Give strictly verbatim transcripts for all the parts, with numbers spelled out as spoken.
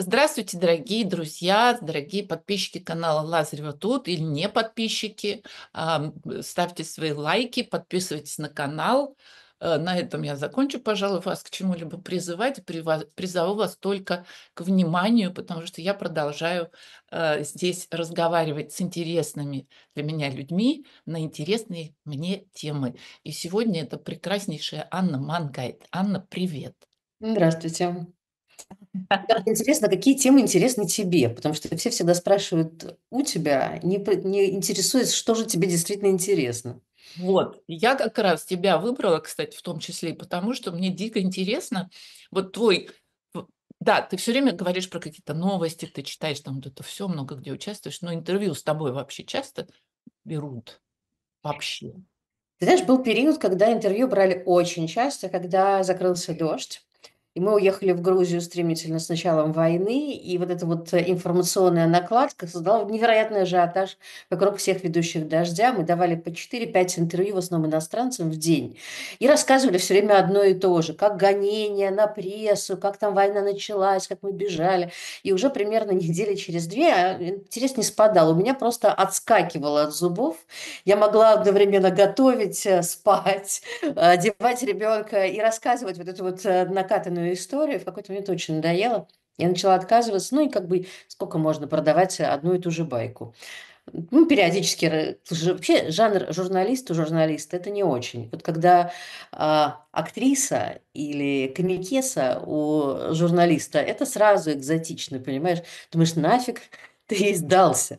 Здравствуйте, дорогие друзья, дорогие подписчики канала Лазарева тут или не подписчики. Ам, Ставьте свои лайки, подписывайтесь на канал. Э, На этом я закончу, пожалуй, вас к чему-либо призывать. Прива- Призову вас только к вниманию, потому что я продолжаю э, здесь разговаривать с интересными для меня людьми на интересные мне темы. И сегодня это прекраснейшая Анна Мангайт. Анна, привет. Здравствуйте. Да, вот интересно, какие темы интересны тебе? Потому что все всегда спрашивают у тебя, не, п- не интересуясь, что же тебе действительно интересно. Вот, я как раз тебя выбрала, кстати, в том числе и потому, что мне дико интересно, вот твой, в- да, ты все время говоришь про какие-то новости, ты читаешь там вот это все, много где участвуешь, но интервью с тобой вообще часто берут? Вообще? Ты знаешь, был период, когда интервью брали очень часто, когда закрылся дождь. И мы уехали в Грузию стремительно с началом войны, и вот эта вот э, информационная накладка создала невероятный ажиотаж вокруг всех ведущих «Дождя». Мы давали по четыре-пять интервью, в основном иностранцам, в день. И рассказывали все время одно и то же, как гонения на прессу, как там война началась, как мы бежали. И уже примерно недели через две а, интерес не спадал. У меня просто отскакивало от зубов. Я могла одновременно готовить, э, спать, одевать ребенка и рассказывать вот эту вот, э, накатанную историю. В какой-то момент очень надоело. Я начала отказываться. Ну и как бы сколько можно продавать одну и ту же байку. Ну, периодически р слушай, вообще жанр журналист у журналиста — это не очень. Вот когда, а, актриса или комикеса у журналиста — это сразу экзотично, понимаешь? Думаешь: "Нафиг ты ей сдался?"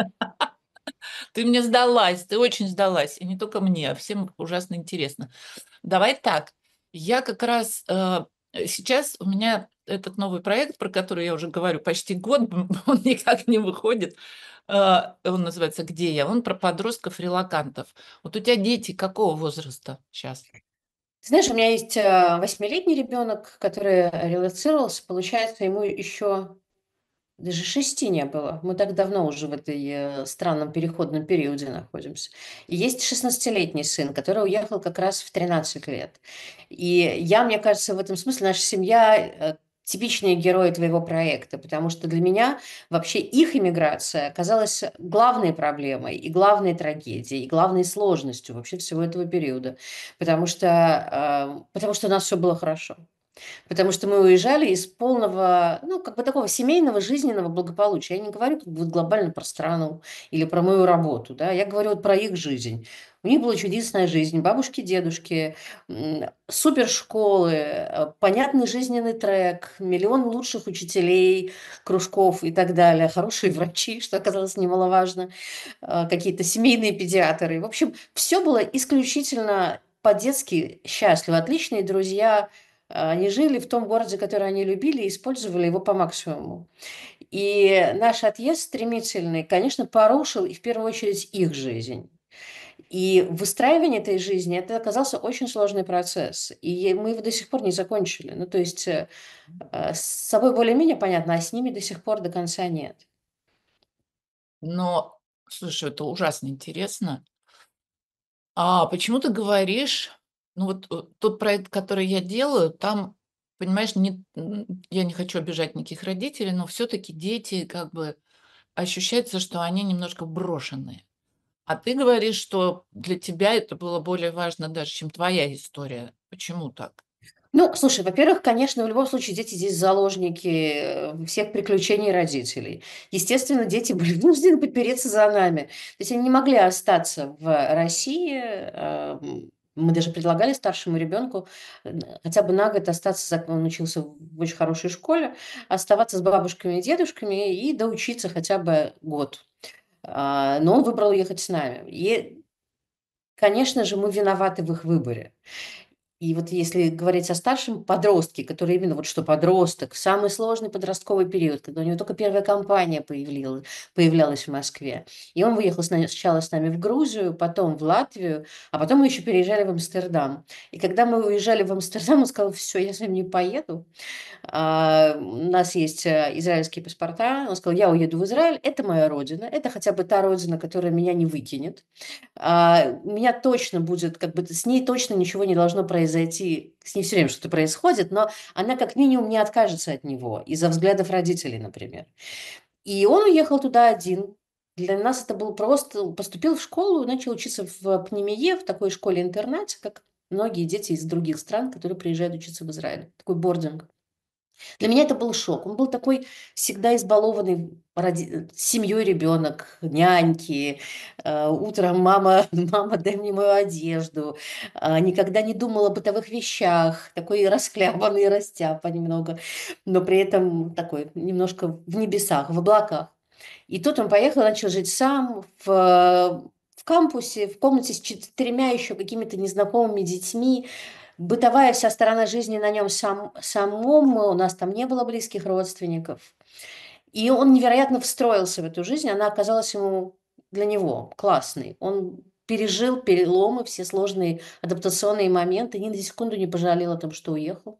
Ты мне сдалась, ты очень сдалась, и не только мне, а всем ужасно интересно. Давай так, я как раз, э, э, сейчас у меня этот новый проект, про который я уже говорю почти год, он никак не выходит. Э, он называется "Где я?". Он про подростков-релокантов. Вот у тебя дети какого возраста сейчас? Ты знаешь, у меня есть, э, восьмилетний ребенок, который релоцировался. Получается, ему еще даже шести не было. Мы так давно уже в этой, э, странном переходном периоде находимся. И есть шестнадцатилетний сын, который уехал как раз в тринадцать лет. И я, мне кажется, в этом смысле наша семья, э, типичные герои твоего проекта, потому что для меня вообще их иммиграция оказалась главной проблемой и главной трагедией, и главной сложностью вообще всего этого периода. Потому что, а, потому что у нас все было хорошо. Потому что мы уезжали из полного, ну, как бы такого семейного, жизненного благополучия. Я не говорю как бы вот глобально про страну или про мою работу, да, я говорю вот про их жизнь. У них была чудесная жизнь, бабушки, дедушки, м, супершколы, э, понятный жизненный трек, миллион лучших учителей, кружков и так далее, хорошие врачи, что оказалось немаловажно, э, какие-то семейные педиатры. В общем, все было исключительно по-детски счастливо. Отличные друзья, а, они жили в том городе, который они любили, и использовали его по максимуму. И наш отъезд стремительный, конечно, порушил и в первую очередь их жизнь. И выстраивание этой жизни — это оказался очень сложный процесс, и мы его до сих пор не закончили. Ну, то есть, э, э, с собой более-менее понятно, а с ними до сих пор до конца нет. Но, слушай, это ужасно интересно. А почему ты говоришь, ну вот, э, тот проект, который я делаю, там, понимаешь, не м, я не хочу обижать никаких родителей, но все таки дети как бы ощущается, что они немножко брошенные. А ты говоришь, что для тебя это было более важно даже, чем твоя история. Почему так? Ну, слушай, во-первых, конечно, в любом случае дети здесь заложники, э, всех приключений родителей. Естественно, дети были вынуждены попереться за нами. То есть они не могли остаться в России. Ам, мы даже предлагали старшему ребенку н хотя бы на год остаться, зак он учился в очень хорошей школе, оставаться с бабушками и дедушками и доучиться хотя бы год. А, но он выбрал уехать с нами. И, конечно же, мы виноваты в их выборе. И вот если говорить о старшем подростке, который именно вот что подросток, самый сложный подростковый период, когда у него только первая компания появлялась, появлялась в Москве. И он выехал с нами, сначала с нами в Грузию, потом в Латвию, а потом мы еще переезжали в Амстердам. И когда мы уезжали в Амстердам, он сказал: все, я с вами не поеду. А, у нас есть, э, израильские паспорта. Он сказал: "Я уеду в Израиль. Это моя родина. Это хотя бы та родина, которая меня не выкинет. А, у меня точно будет, как бы, с ней точно ничего не должно произойти произойти, с ней все время что-то происходит, но она как минимум не откажется от него из-за взглядов родителей, например. И он уехал туда один. Для нас это был просто поступил в школу, начал учиться в Пнемие, в такой школе-интернате, как многие дети из других стран, которые приезжают учиться в Израиль. Такой бординг. Для меня это был шок. Он был такой всегда избалованный роди- семьей ребенок, няньки. Э, Утром мама, мама, дай мне мою одежду. А, Никогда не думал о бытовых вещах. Такой расхлябанный, растяпа немного, но при этом такой немножко в небесах, в облаках. И тут он поехал, начал жить сам в, в кампусе, в комнате с четырьмя еще какими-то незнакомыми детьми. Бытовая вся сторона жизни на нем сам, самом, у нас там не было близких родственников. И он невероятно встроился в эту жизнь, она оказалась ему для него классной. Он пережил переломы, все сложные адаптационные моменты, ни на секунду не пожалел о том, что уехал.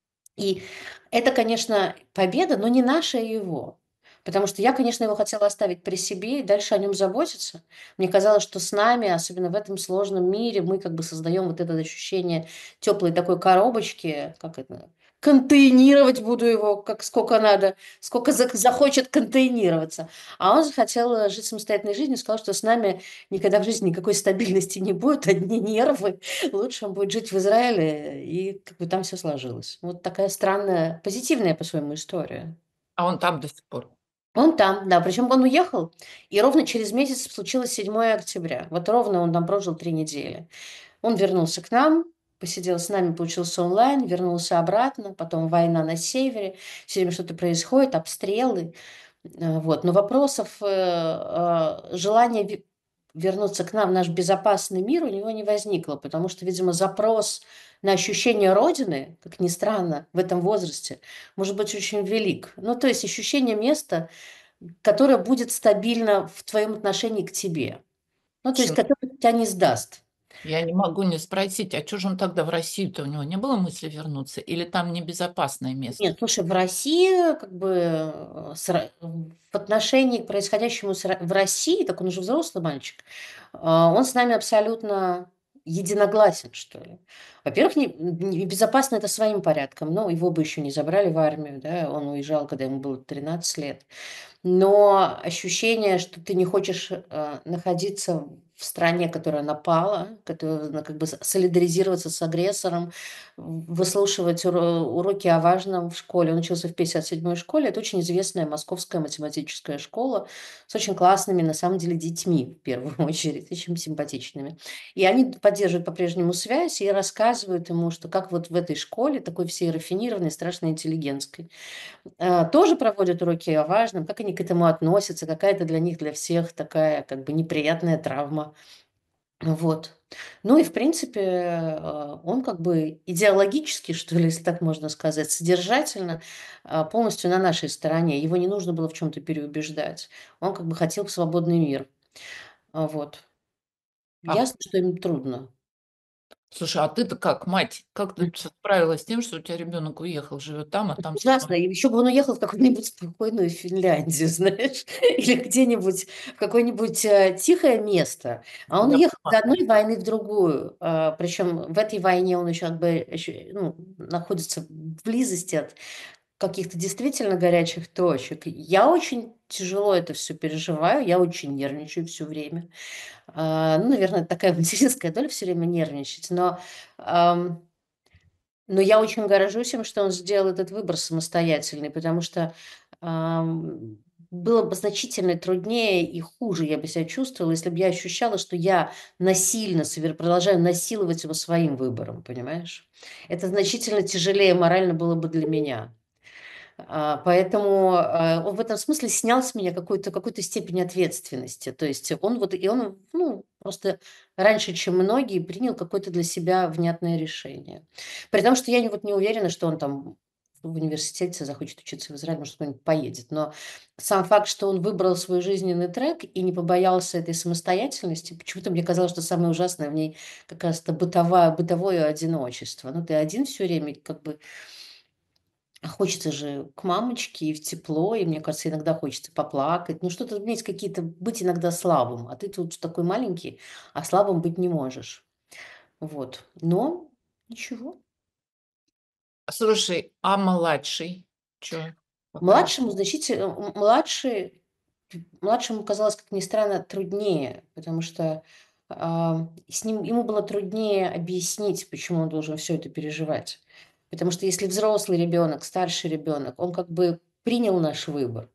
И это, конечно, победа, но не наша, а его. Потому что я, конечно, его хотела оставить при себе и дальше о нем заботиться. Мне казалось, что с нами, особенно в этом сложном мире, мы как бы создаем вот это ощущение теплой такой коробочки, как это, контейнировать буду его, как сколько надо, сколько за- захочет контейнироваться. А он захотел э, жить самостоятельной жизнью, сказал, что с нами никогда в жизни никакой стабильности не будет, одни нервы. Лучше он будет жить в Израиле, и как бы там все сложилось. Вот такая странная, позитивная по-своему история. А он там до сих пор. Он там, да, причем он уехал, и ровно через месяц случилось седьмое октября. Вот ровно он там прожил три недели. Он вернулся к нам, посидел с нами, поучился онлайн, вернулся обратно, потом война на севере, все время что-то происходит, обстрелы. Э, вот. Но вопросов, э, э, желания ве- вернуться к нам в наш безопасный мир у него не возникло, потому что, видимо, запрос на ощущение Родины, как ни странно, в этом возрасте, может быть очень велик. Ну, то есть ощущение места, которое будет стабильно в твоем отношении к тебе. Ну, то есть, Слушай, которое тебя не сдаст. я не могу не спросить, а чё же он тогда в Россию-то? У него не было мысли вернуться? Или там небезопасное место? Нет, слушай, в России, как бы, э, с ра в отношении к происходящему с Ро в России, так он уже взрослый мальчик, а, он с нами абсолютно единогласен, что ли. Во-первых, не не безопасно это своим порядком, но его бы еще не забрали в армию, да, он уезжал, когда ему было тринадцать лет. Но ощущение, что ты не хочешь, э, находиться в стране, которая напала, которая, ну, как бы с солидаризироваться с агрессором, в выслушивать уро уроки о важном в школе. Он учился в пятьдесят седьмой школе. Это очень известная московская математическая школа с очень классными, на самом деле, детьми, в первую очередь, очень симпатичными. И они поддерживают по-прежнему связь и рассказывают ему, что как вот в этой школе, такой всей рафинированной, страшно интеллигентской, а, тоже проводят уроки о важном, как они к этому относятся, какая это для них, для всех такая как бы неприятная травма. Вот. Ну и в принципе, а, он как бы идеологически, что ли, если так можно сказать, содержательно, а, полностью на нашей стороне. Его не нужно было в чем то переубеждать. Он как бы хотел в свободный мир. А, вот. А, Ясно, что им трудно. слушай, а ты-то как, мать, как ты справилась с тем, что у тебя ребенок уехал, живет там, а Это там ужасно. ситуация И еще бы он уехал в какую-нибудь спокойную Финляндию, знаешь, или где-нибудь в какое-нибудь, э, тихое место. А он уехал из безопасно? одной войны в другую. А, причем в этой войне он еще как бы еще, ну, находится в близости от каких-то действительно горячих точек. Я очень тяжело это все переживаю, я очень нервничаю все время. А, ну, наверное, это такая материнская доля все время нервничать, но, ам но я очень горжусь им, что он сделал этот выбор самостоятельный, потому что, ам, было бы значительно труднее и хуже я бы себя чувствовала, если бы я ощущала, что я насильно совер продолжаю насиловать его своим выбором, понимаешь? Это значительно тяжелее морально было бы для меня. А, поэтому, а, он в этом смысле снял с меня какую-то какую-то степень ответственности. То есть он вот и он, ну, просто раньше, чем многие, принял какое-то для себя внятное решение. При том, что я не вот не уверена, что он там в университете захочет учиться в Израиле, может, куда-нибудь поедет. Но сам факт, что он выбрал свой жизненный трек и не побоялся этой самостоятельности, почему-то мне казалось, что самое ужасное в ней как раз-то бытовая бытовое одиночество. Ну, ты один все время, как бы а хочется же к мамочке и в тепло, и, мне кажется, иногда хочется поплакать. Ну, что-то иметь какие-то, быть иногда слабым. А ты тут такой маленький, а слабым быть не можешь. Вот. Но Ничего. Слушай, а младший чё? Пока Младшему значительно м младший п младшему казалось, как ни странно, труднее, потому что, а, с ним ему было труднее объяснить, почему он должен всё это переживать. Потому что если взрослый ребенок, старший ребенок, он как бы принял наш выбор.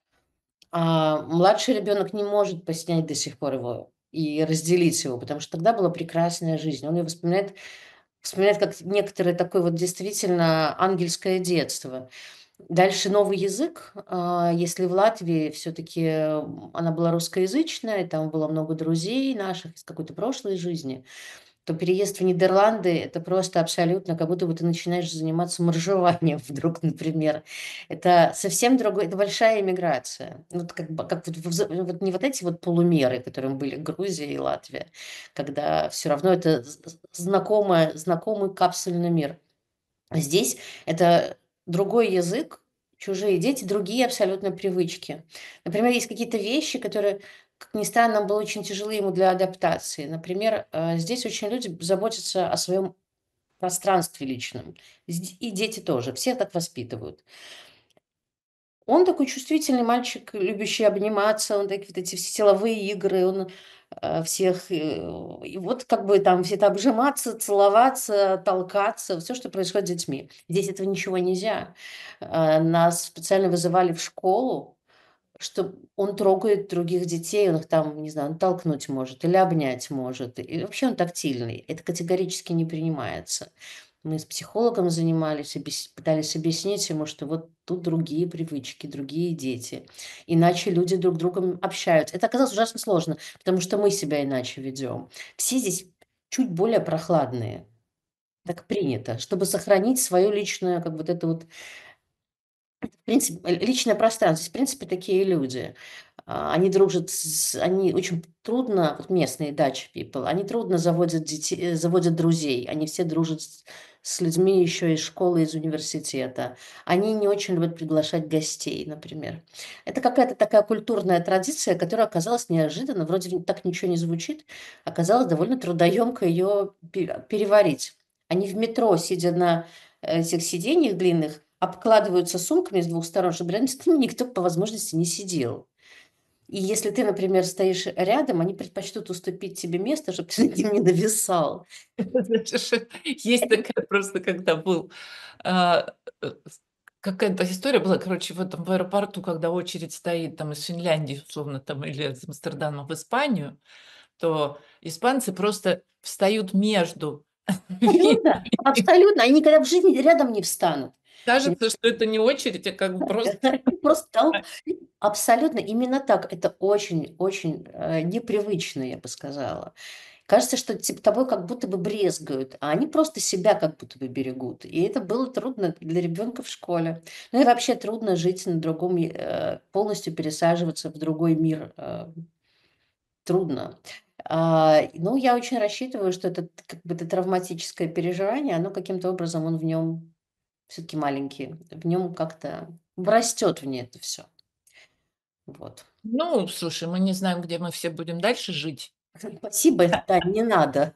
А младший ребенок не может поснять до сих пор его и разделить его, потому что тогда была прекрасная жизнь. Он её вспоминает вспоминает как некоторое такое вот действительно ангельское детство. Дальше новый язык. А, если в Латвии всё-таки, м, она была русскоязычная, и там было много друзей наших из какой-то прошлой жизни, то переезд в Нидерланды- это просто абсолютно как будто бы ты начинаешь заниматься моржеванием вдруг, например. Это совсем другой это большая эмиграция. Вот как бы как вот в з вот не вот эти вот полумеры, которыми были Грузия и Латвия, когда всё равно это з з знакомое знакомый капсульный мир. А здесь это другой язык, чужие дети, другие абсолютно привычки. Например, есть какие-то вещи, которые, как ни странно, нам было очень тяжело ему для адаптации. Например, э, здесь очень люди заботятся о своем пространстве личном. Зд и дети тоже, всех так воспитывают. Он такой чувствительный мальчик, любящий обниматься, он такие вот эти все силовые игры, он, э, всех, э, и вот как бы там все это обжиматься, целоваться, толкаться, всё, что происходит с детьми. Здесь этого ничего нельзя. Э, нас специально вызывали в школу, что он трогает других детей, он их там, не знаю, он толкнуть может или обнять может, и вообще он тактильный. Это категорически не принимается. Мы с психологом занимались, объяс пытались объяснить ему, что вот тут другие привычки, другие дети, иначе люди друг с другом общаются. Это оказалось ужасно сложно, потому что мы себя иначе ведем. Все здесь чуть более прохладные. Так принято, чтобы сохранить свою личную, как вот это вот в принципе, л личное пространство. Здесь, в принципе, такие люди. А, они дружат с они очень трудно, вот местные Dutch people, они трудно заводят дете заводят друзей. Они все дружат с с людьми еще из школы, из университета. Они не очень любят приглашать гостей, например. Это какая-то такая культурная традиция, которая оказалась неожиданно, вроде в так ничего не звучит, оказалось довольно трудоемко ее пе переварить. Они в метро, сидя на этих сиденьях длинных, обкладываются сумками с двух сторон, чтобы рядом с ними никто по возможности не сидел. И если ты, например, стоишь рядом, они предпочтут уступить тебе место, чтобы ты над ним не нависал. Знаешь, есть такая просто, когда был, а, э, с какая-то история была, короче, в этом, в аэропорту, когда очередь стоит там из Финляндии, условно, там или из Амстердама в Испанию, то испанцы просто встают между Абсолютно, абсолютно. Они никогда в жизни рядом не встанут. Кажется, что это не очередь, а как бы просто Просто толп абсолютно именно так. Это очень очень, э, непривычно, я бы сказала. Кажется, что типа тобой как будто бы брезгают, а они просто себя как будто бы берегут. И это было трудно для ребенка в школе. Ну и вообще трудно жить на другом я э, полностью пересаживаться в другой мир, э, трудно. А, ну, я очень рассчитываю, что этот как бы это травматическое переживание, оно каким-то образом, он в нем всё-таки маленький, в нем как-то врастет в не это всё. Вот. Ну, слушай, мы не знаем, где мы все будем дальше жить. Спасибо, да, не надо.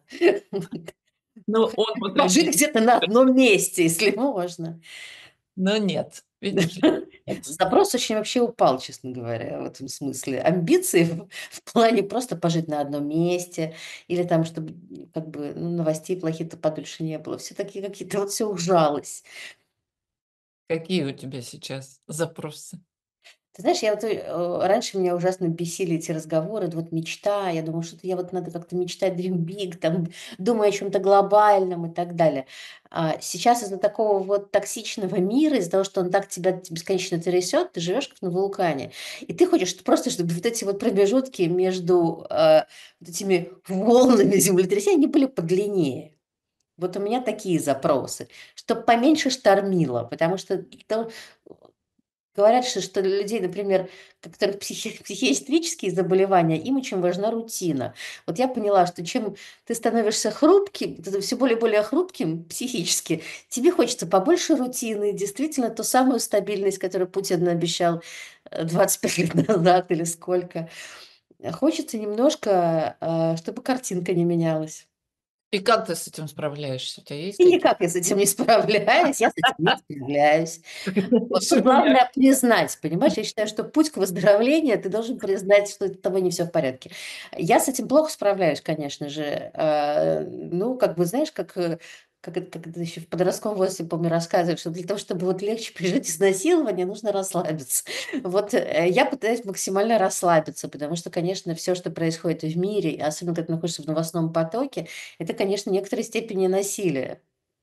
Но он, по крайней Пожить мере где-то на одном месте, если можно. Но нет, видишь ли. Запрос очень вообще упал, честно говоря, в этом смысле. Амбиции в в плане просто пожить на одном месте или там, чтобы, м, как бы, ну, новостей плохих-то подольше не было. Все такие какие-то, вот всё ужалось. Какие у тебя сейчас запросы? Ты знаешь, я вот, э, раньше меня ужасно бесили эти разговоры, вот мечта. Я думаю, что-то я вот надо как-то мечтать dream big, там, думай о чём-то глобальном и так далее. А сейчас из-за такого вот токсичного мира, из-за того, что он так тебя бесконечно трясет, ты живешь как на вулкане. И ты хочешь просто, чтобы вот эти вот промежутки между, э, вот этими волнами землетрясения, они были подлиннее. Вот у меня такие запросы, чтоб поменьше штормило, потому что то говорят, что что для людей, например, у которых психи психиатрические заболевания, им очень важна рутина. Вот я поняла, что чем ты становишься хрупким, ты всё более и более хрупким психически, тебе хочется побольше рутины, действительно ту самую стабильность, которую Путин наобещал, э, двадцать пять лет назад или сколько. Хочется немножко, э, чтобы картинка не менялась. И как ты с этим справляешься? У тебя есть И какие-то никак я с этим не справляюсь, я с этим не справляюсь. Вот тут шагу? главное признать, понимаешь? Я считаю, что путь к выздоровлению- ты должен признать, что с тобой не всё в порядке. Я с этим плохо справляюсь, конечно же. Э, ну, как бы, знаешь, как, э, как это как это еще в подростковом возрасте, помню, рассказывали, что для того, чтобы вот легче пережить изнасилование, нужно расслабиться. Вот, э, я пытаюсь максимально расслабиться, потому что, конечно, всё, что происходит в мире, и особенно когда ты находишься в новостном потоке, это, конечно, в некоторой степени насилие.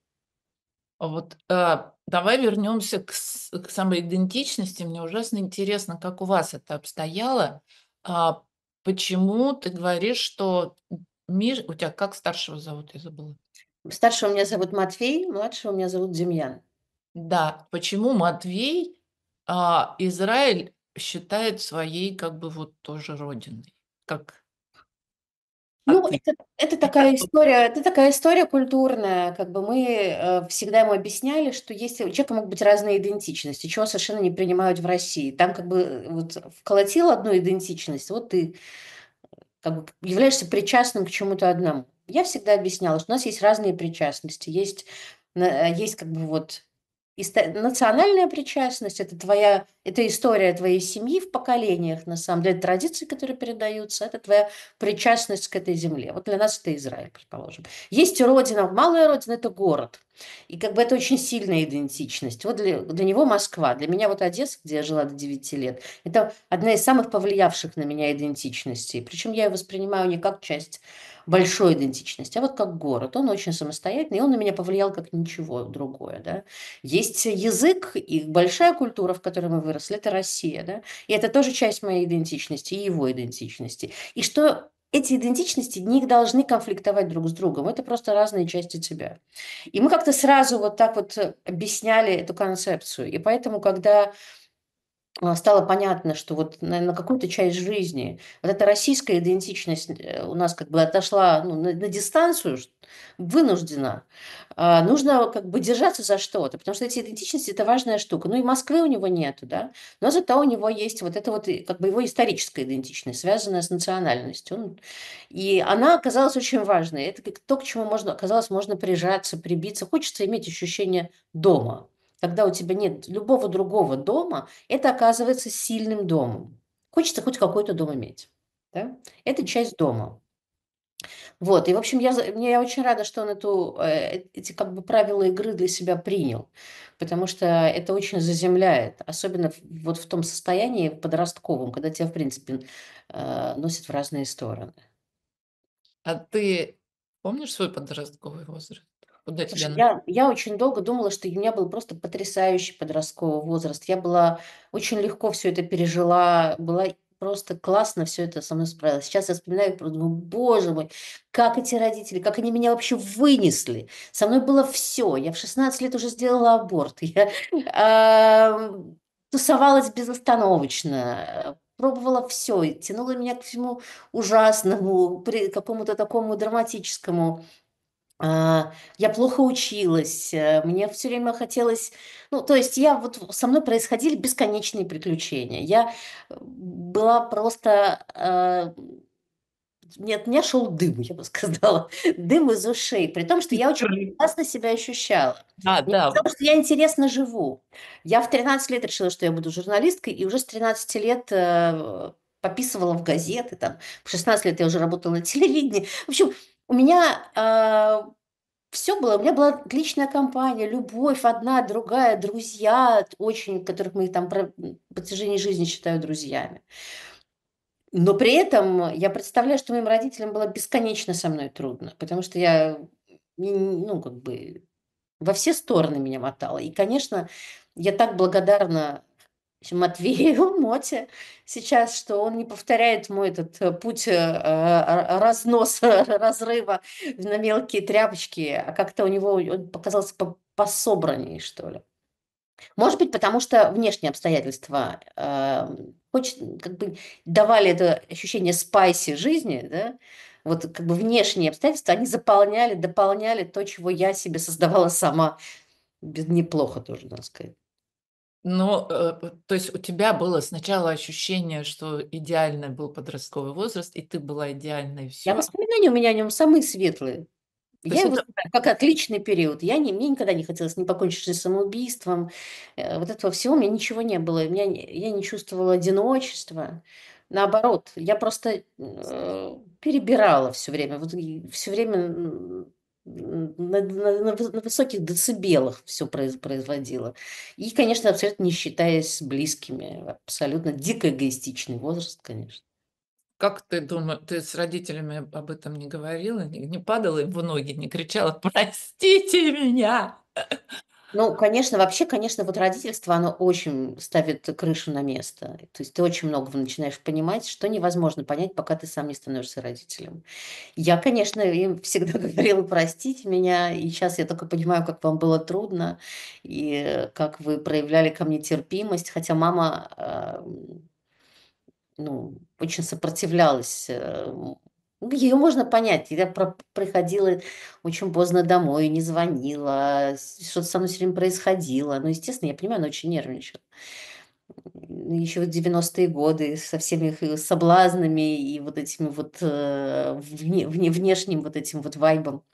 А вот, а, давай вернемся к с к самоидентичности. Мне ужасно интересно, как у вас это обстояло. А, почему ты говоришь, что м мир у тя как старшего зовут, я забыла? Старшего меня зовут Матвей, младшего меня зовут Демьян. Да, почему Матвей, а Израиль считает своей как бы вот тоже родиной? Как А Ну, ты? это это И как такая тут история это такая история культурная. Как бы мы, э, всегда ему объясняли, что есть у человека могут быть разные идентичности, чего совершенно не принимают в России. Там как бы, э, вот вколотил одну идентичность, вот ты как бы являешься причастным к чему-то одному. Я всегда объясняла, что у нас есть разные причастности. Есть на есть как бы вот иста национальная причастность- это твоя это история твоей семьи в поколениях, на самом деле, традиции, которые передаются, это твоя причастность к этой земле. Вот для нас это Израиль, предположим. Есть родина, малая родина- это город, и как бы это очень сильная идентичность. Вот для для него Москва, для меня вот Одесса, где я жила до девяти лет- это одна из самых повлиявших на меня идентичностей. Причем я её воспринимаю не как часть большой идентичности, а вот как город. Он очень самостоятельный, и он на меня повлиял как ничего другое, да. Есть язык и большая культура, в которой мы выросли- это Россия, да. И это тоже часть моей идентичности и его идентичности. И что эти идентичности не должны конфликтовать друг с другом. Это просто разные части тебя. И мы как-то сразу вот так вот объясняли эту концепцию. И поэтому, когда а, стало понятно, что вот на на какую-то часть жизни вот эта российская идентичность, э, у нас как бы отошла, ну, на на дистанцию, ш вынуждена, а, нужно как бы держаться за что-то, потому что эти идентичности- это важная штука. Ну, и Москвы у него нету, да, но зато у него есть вот это вот и как бы его историческая идентичность, связанная с национальностью. Он и она оказалась очень важной. Это как то, к чему можно оказалось, можно прижаться, прибиться. Хочется иметь ощущение дома. Когда у тебя нет любого другого дома, это оказывается сильным домом. Хочется хоть какой-то дом иметь, да? Это часть дома. Вот, и, в общем, я за мне я очень рада, что он эту, э, эти как бы правила игры для себя принял, потому что это очень заземляет, особенно в вот в том состоянии подростковом, когда тя, в принципе, э, носит в разные стороны. А ты помнишь свой подростковый возраст? Куда тебя Слушай, нос я я очень долго думала, что у меня был просто потрясающий подростковый возраст. Я была очень легко всё это пережила, была просто классно всё это со мной справилась. Сейчас я вспоминаю, про думаю: "Боже мой, как эти родители, как они меня вообще вынесли!" Со мной было всё. Я в шестнадцать лет уже сделала аборт. Я, ам, тусовалась безостановочно, пробовала всё, и тянуло меня ко всему ужасному, при какому-то такому драматическому. А, я плохо училась, э, мне всё время хотелось ну, то есть я вот со мной происходили бесконечные приключения. Я, э, была просто, а, мне от меня шел дым, я бы сказала, дым из ушей, при том, что я очень Искры. классно себя ощущала. А, Мне да. казалось, что я интересно живу. Я в тринадцать лет решила, что я буду журналисткой, и уже с тринадцати лет, э, пописывала в газеты там. В шестнадцать лет я уже работала на телевидении. В общем, у меня, а, всё было. У меня была отличная компания, любовь одна, другая, друзья очень, которых мы там про м, протяжении жизни считаю друзьями. Но при этом я представляю, что моим родителям было бесконечно со мной трудно, потому что я, н ну, как бы во все стороны меня мотало. И, конечно, я так благодарна щ Матвею, Моте сейчас, что он не повторяет мой этот путь, э, ра разноса, разрыва на мелкие тряпочки, а как-то у него он показался по пособраннее, что ли. Может быть, потому что внешние обстоятельства, ам, хочет как бы давали это ощущение спайси жизни, да. Вот как бы внешние обстоятельства, они заполняли, дополняли то, чего я себе создавала сама. Бед неплохо тоже, надо сказать. Но, э, п то есть у тебя было сначала ощущение, что идеальный был подростковый возраст, и ты была идеальна, и Я всё? воспоминания у меня о нём самые светлые. То Я есть его это знаю как отличный период. Я не мне никогда не хотелось ни покончить жизнь самоубийством, э, вот этого всего у меня ничего не было. У меня не я не чувствовала одиночества. Наоборот, я просто, э, перебирала всё время. Вот и всё время, н н на на на вы на высоких децибелах всё произ производила. И, конечно, абсолютно не считаясь с близкими. Абсолютно дико эгоистичный возраст, конечно. Как ты дума ты с родителями об об этом не говорила, не не падала им в ноги, не кричала: "Простите меня!" Ну, конечно, вообще, конечно, вот родительство, оно очень ставит крышу на место. То есть ты очень многого начинаешь понимать, что невозможно понять, пока ты сам не становишься родителем. Я, конечно, им всегда говорила: "Простите меня". И щас я тока понимаю, как вам было трудно и как вы проявляли ко мне терпимость. Хотя мама, ам, ну, очень сопротивлялась, эм. Ну, её можно понять. Я про приходила очень поздно домой, не звонила, с что-то со мной всё время происходило. Ну, естественно, я понимаю, она очень нервничала. М, ещё в девяностые годы со всеми их, э, соблазнами и вот этими вот, э, вне вне внешним вот этим вот вайбом.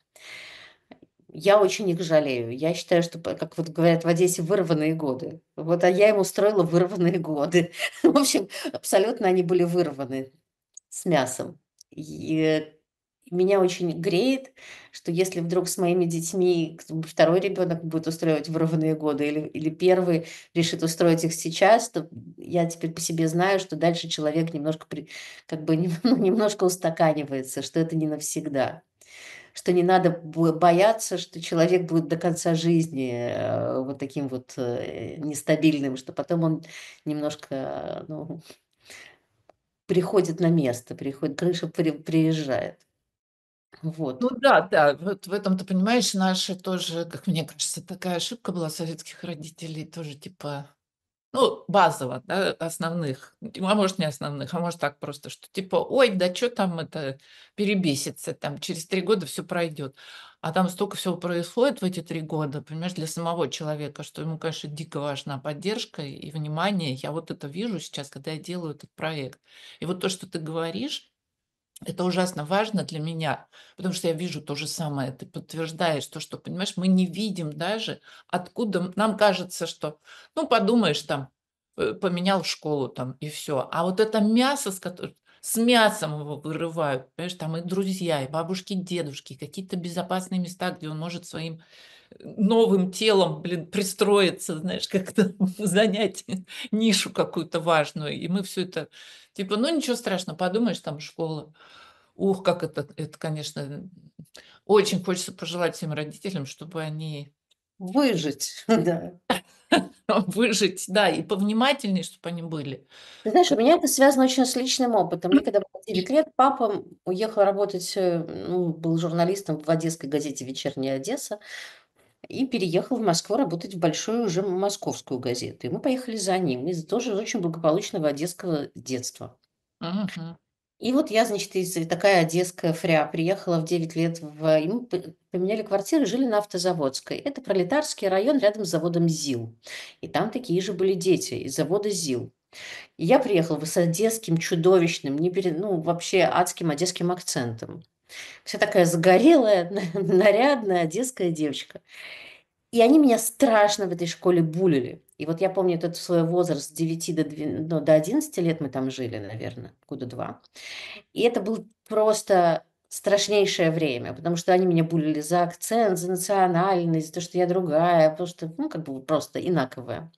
Я очень их жалею. Я считаю, что, п как вот говорят в Одессе, вырванные годы. Вот, а я им устроила вырванные годы. В общем, абсолютно они были вырваны с мясом. И меня очень греет, что если вдруг с моими детьми кто второй ребёнок будет устраивать вырванные годы или или первый решит устроить их сейчас, то я теперь по себе знаю, что дальше человек немножко при как бы нем ну, немножко устаканивается, что это не навсегда. Что не надо бо бояться, что человек будет до конца жизни, э, вот таким вот, э, нестабильным, что потом он немножко, ну приходит на место, приходит, крыша при приезжает. Ну Вот. да, да, вот в этом, ты понимаешь, наша тоже, как мне кажется, такая ошибка была советских родителей, тоже типа, ну, базово, да, основных, а может, не основных, а может, так просто, что типа: "Ой, да чё там это, перебесится, там через три года всё пройдёт". А там стока всего происходит в эти три года, понимаешь, для самого человека, что ему, конечно, дико важна поддержка и внимание. Я вот это вижу сейчас, когда я делаю этот проект. И вот то, что ты говоришь, это ужасно важно для меня, потому что я вижу то же самое. Ты подтверждаешь то, что, понимаешь, мы не видим даже, откуда м нам кажется, что, ну, подумаешь, там, э, поменял школу там и всё. А вот это мясо, с котор с мясом его вырывают, понимаешь, там и друзья, и бабушки, дедушки, какие-то безопасные места, где он может своим, э, новым телом, блин, пристроиться, знаешь, как-то занять нишу какую-то важную. И мы всё это типа: "Ну, ничего страшного, подумаешь, там школа". Ух, как это это, конечно, м, очень хочется пожелать всем родителям, чтобы они Выжить, да. выжить, да, и повнимательнее, чтоб они были. Ты знаешь, у Как меня это связано очень с личным опытом. Мне когда было девять лет, папа, м, уехал работать, э, ну, был журналистом в одесской газете "Вечерняя Одесса" и переехал в Москву работать в большую уже московскую газету. И мы поехали за ним из тоже очень благополучного одесского детства. Мгм. И вот я, значит, из такая одесская фря, приехала в девять лет в и мы п поменяли квартиры, жили на Автозаводской. Это пролетарский район рядом с заводом ЗИЛ. И там такие же были дети из завода ЗИЛ. И я приехала в с одесским чудовищным, не пере ну, вообще адским одесским акцентом. Вся такая загорелая, на нарядная одесская девочка. И они меня страшно в этой школе буллили. И вот я помню этот свой возраст с девяти до дви ну, до одиннадцати лет мы там жили, наверно, года два. И это был просто страшнейшее время, потому что они меня буллили за акцент, за национальность, за то, что я другая, потому что, ну, как бы вот просто инаковая.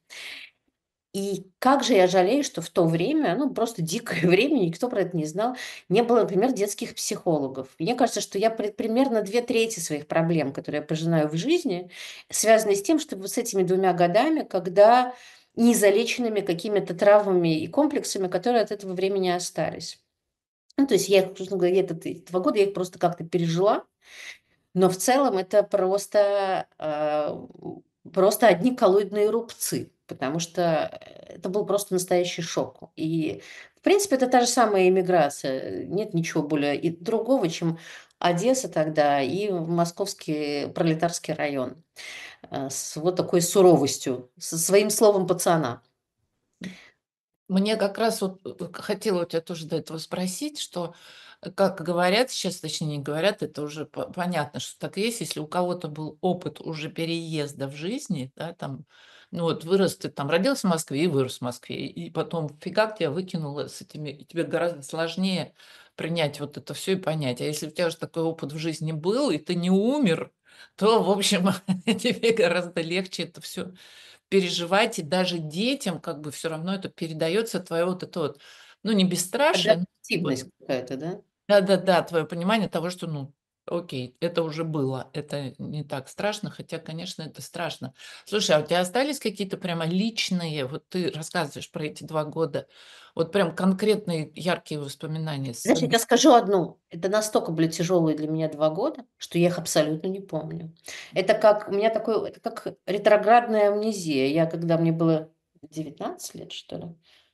И как же я жалею, что в то время, ну, просто дикое время, никто про это не знал, не было, например, детских психологов. Мне кажется, что я при примерно две трети своих проблем, которые я пожинаю в жизни, связаны с тем, что вот с этими двумя годами, когда незалеченными какими-то травмами и комплексами, которые от этого времени остались. Ну, то есть я их, собственно говоря, этот эти два года я их просто как-то пережила, но в целом это просто, а, м, просто одни коллоидные рубцы, потому что, э, это был просто настоящий шок. И, в принципе, это та же самая эмиграция. Нет ничего более и другого, чем Одесса тогда и московский пролетарский район, а, с вот такой суровостью, со своим словом пацана. Мне как раз вот, э, к хотела у тебя тоже до этого спросить, что, э, как говорят сейчас, точнее, не говорят, это уже по понятно, что так и есть. Если у кого-то был опыт уже переезда в жизни, да, там, ну вот вырос ты там, родился в Москве и вырос в Москве, и потом фигак тебя выкинуло с этими, и тебе гораздо сложнее принять вот это всё и понять. А если у тебя уже такой опыт в жизни был, и ты не умер, то, в общем, тебе гораздо легче это всё переживать. И даже детям как бы всё равно это передаётся, твоё вот это вот, ну, не бесстрашие, но вот Адаптивность какая-то, да? да-да-да, твоё понимание того, что, ну, окей, это уже было, это не так страшно, хотя, конечно, это страшно. Слушай, а у тя остались какие-то прямо личные, вот ты рассказываешь про эти два года, вот прям конкретные яркие воспоминания с Знаешь, я оби те скажу одну: это настолько были тяжёлые для меня два года, что я их абсолютно не помню. Это как у меня такой это как ретроградная амнезия. Я когда мне было девятнадцать лет, что ли,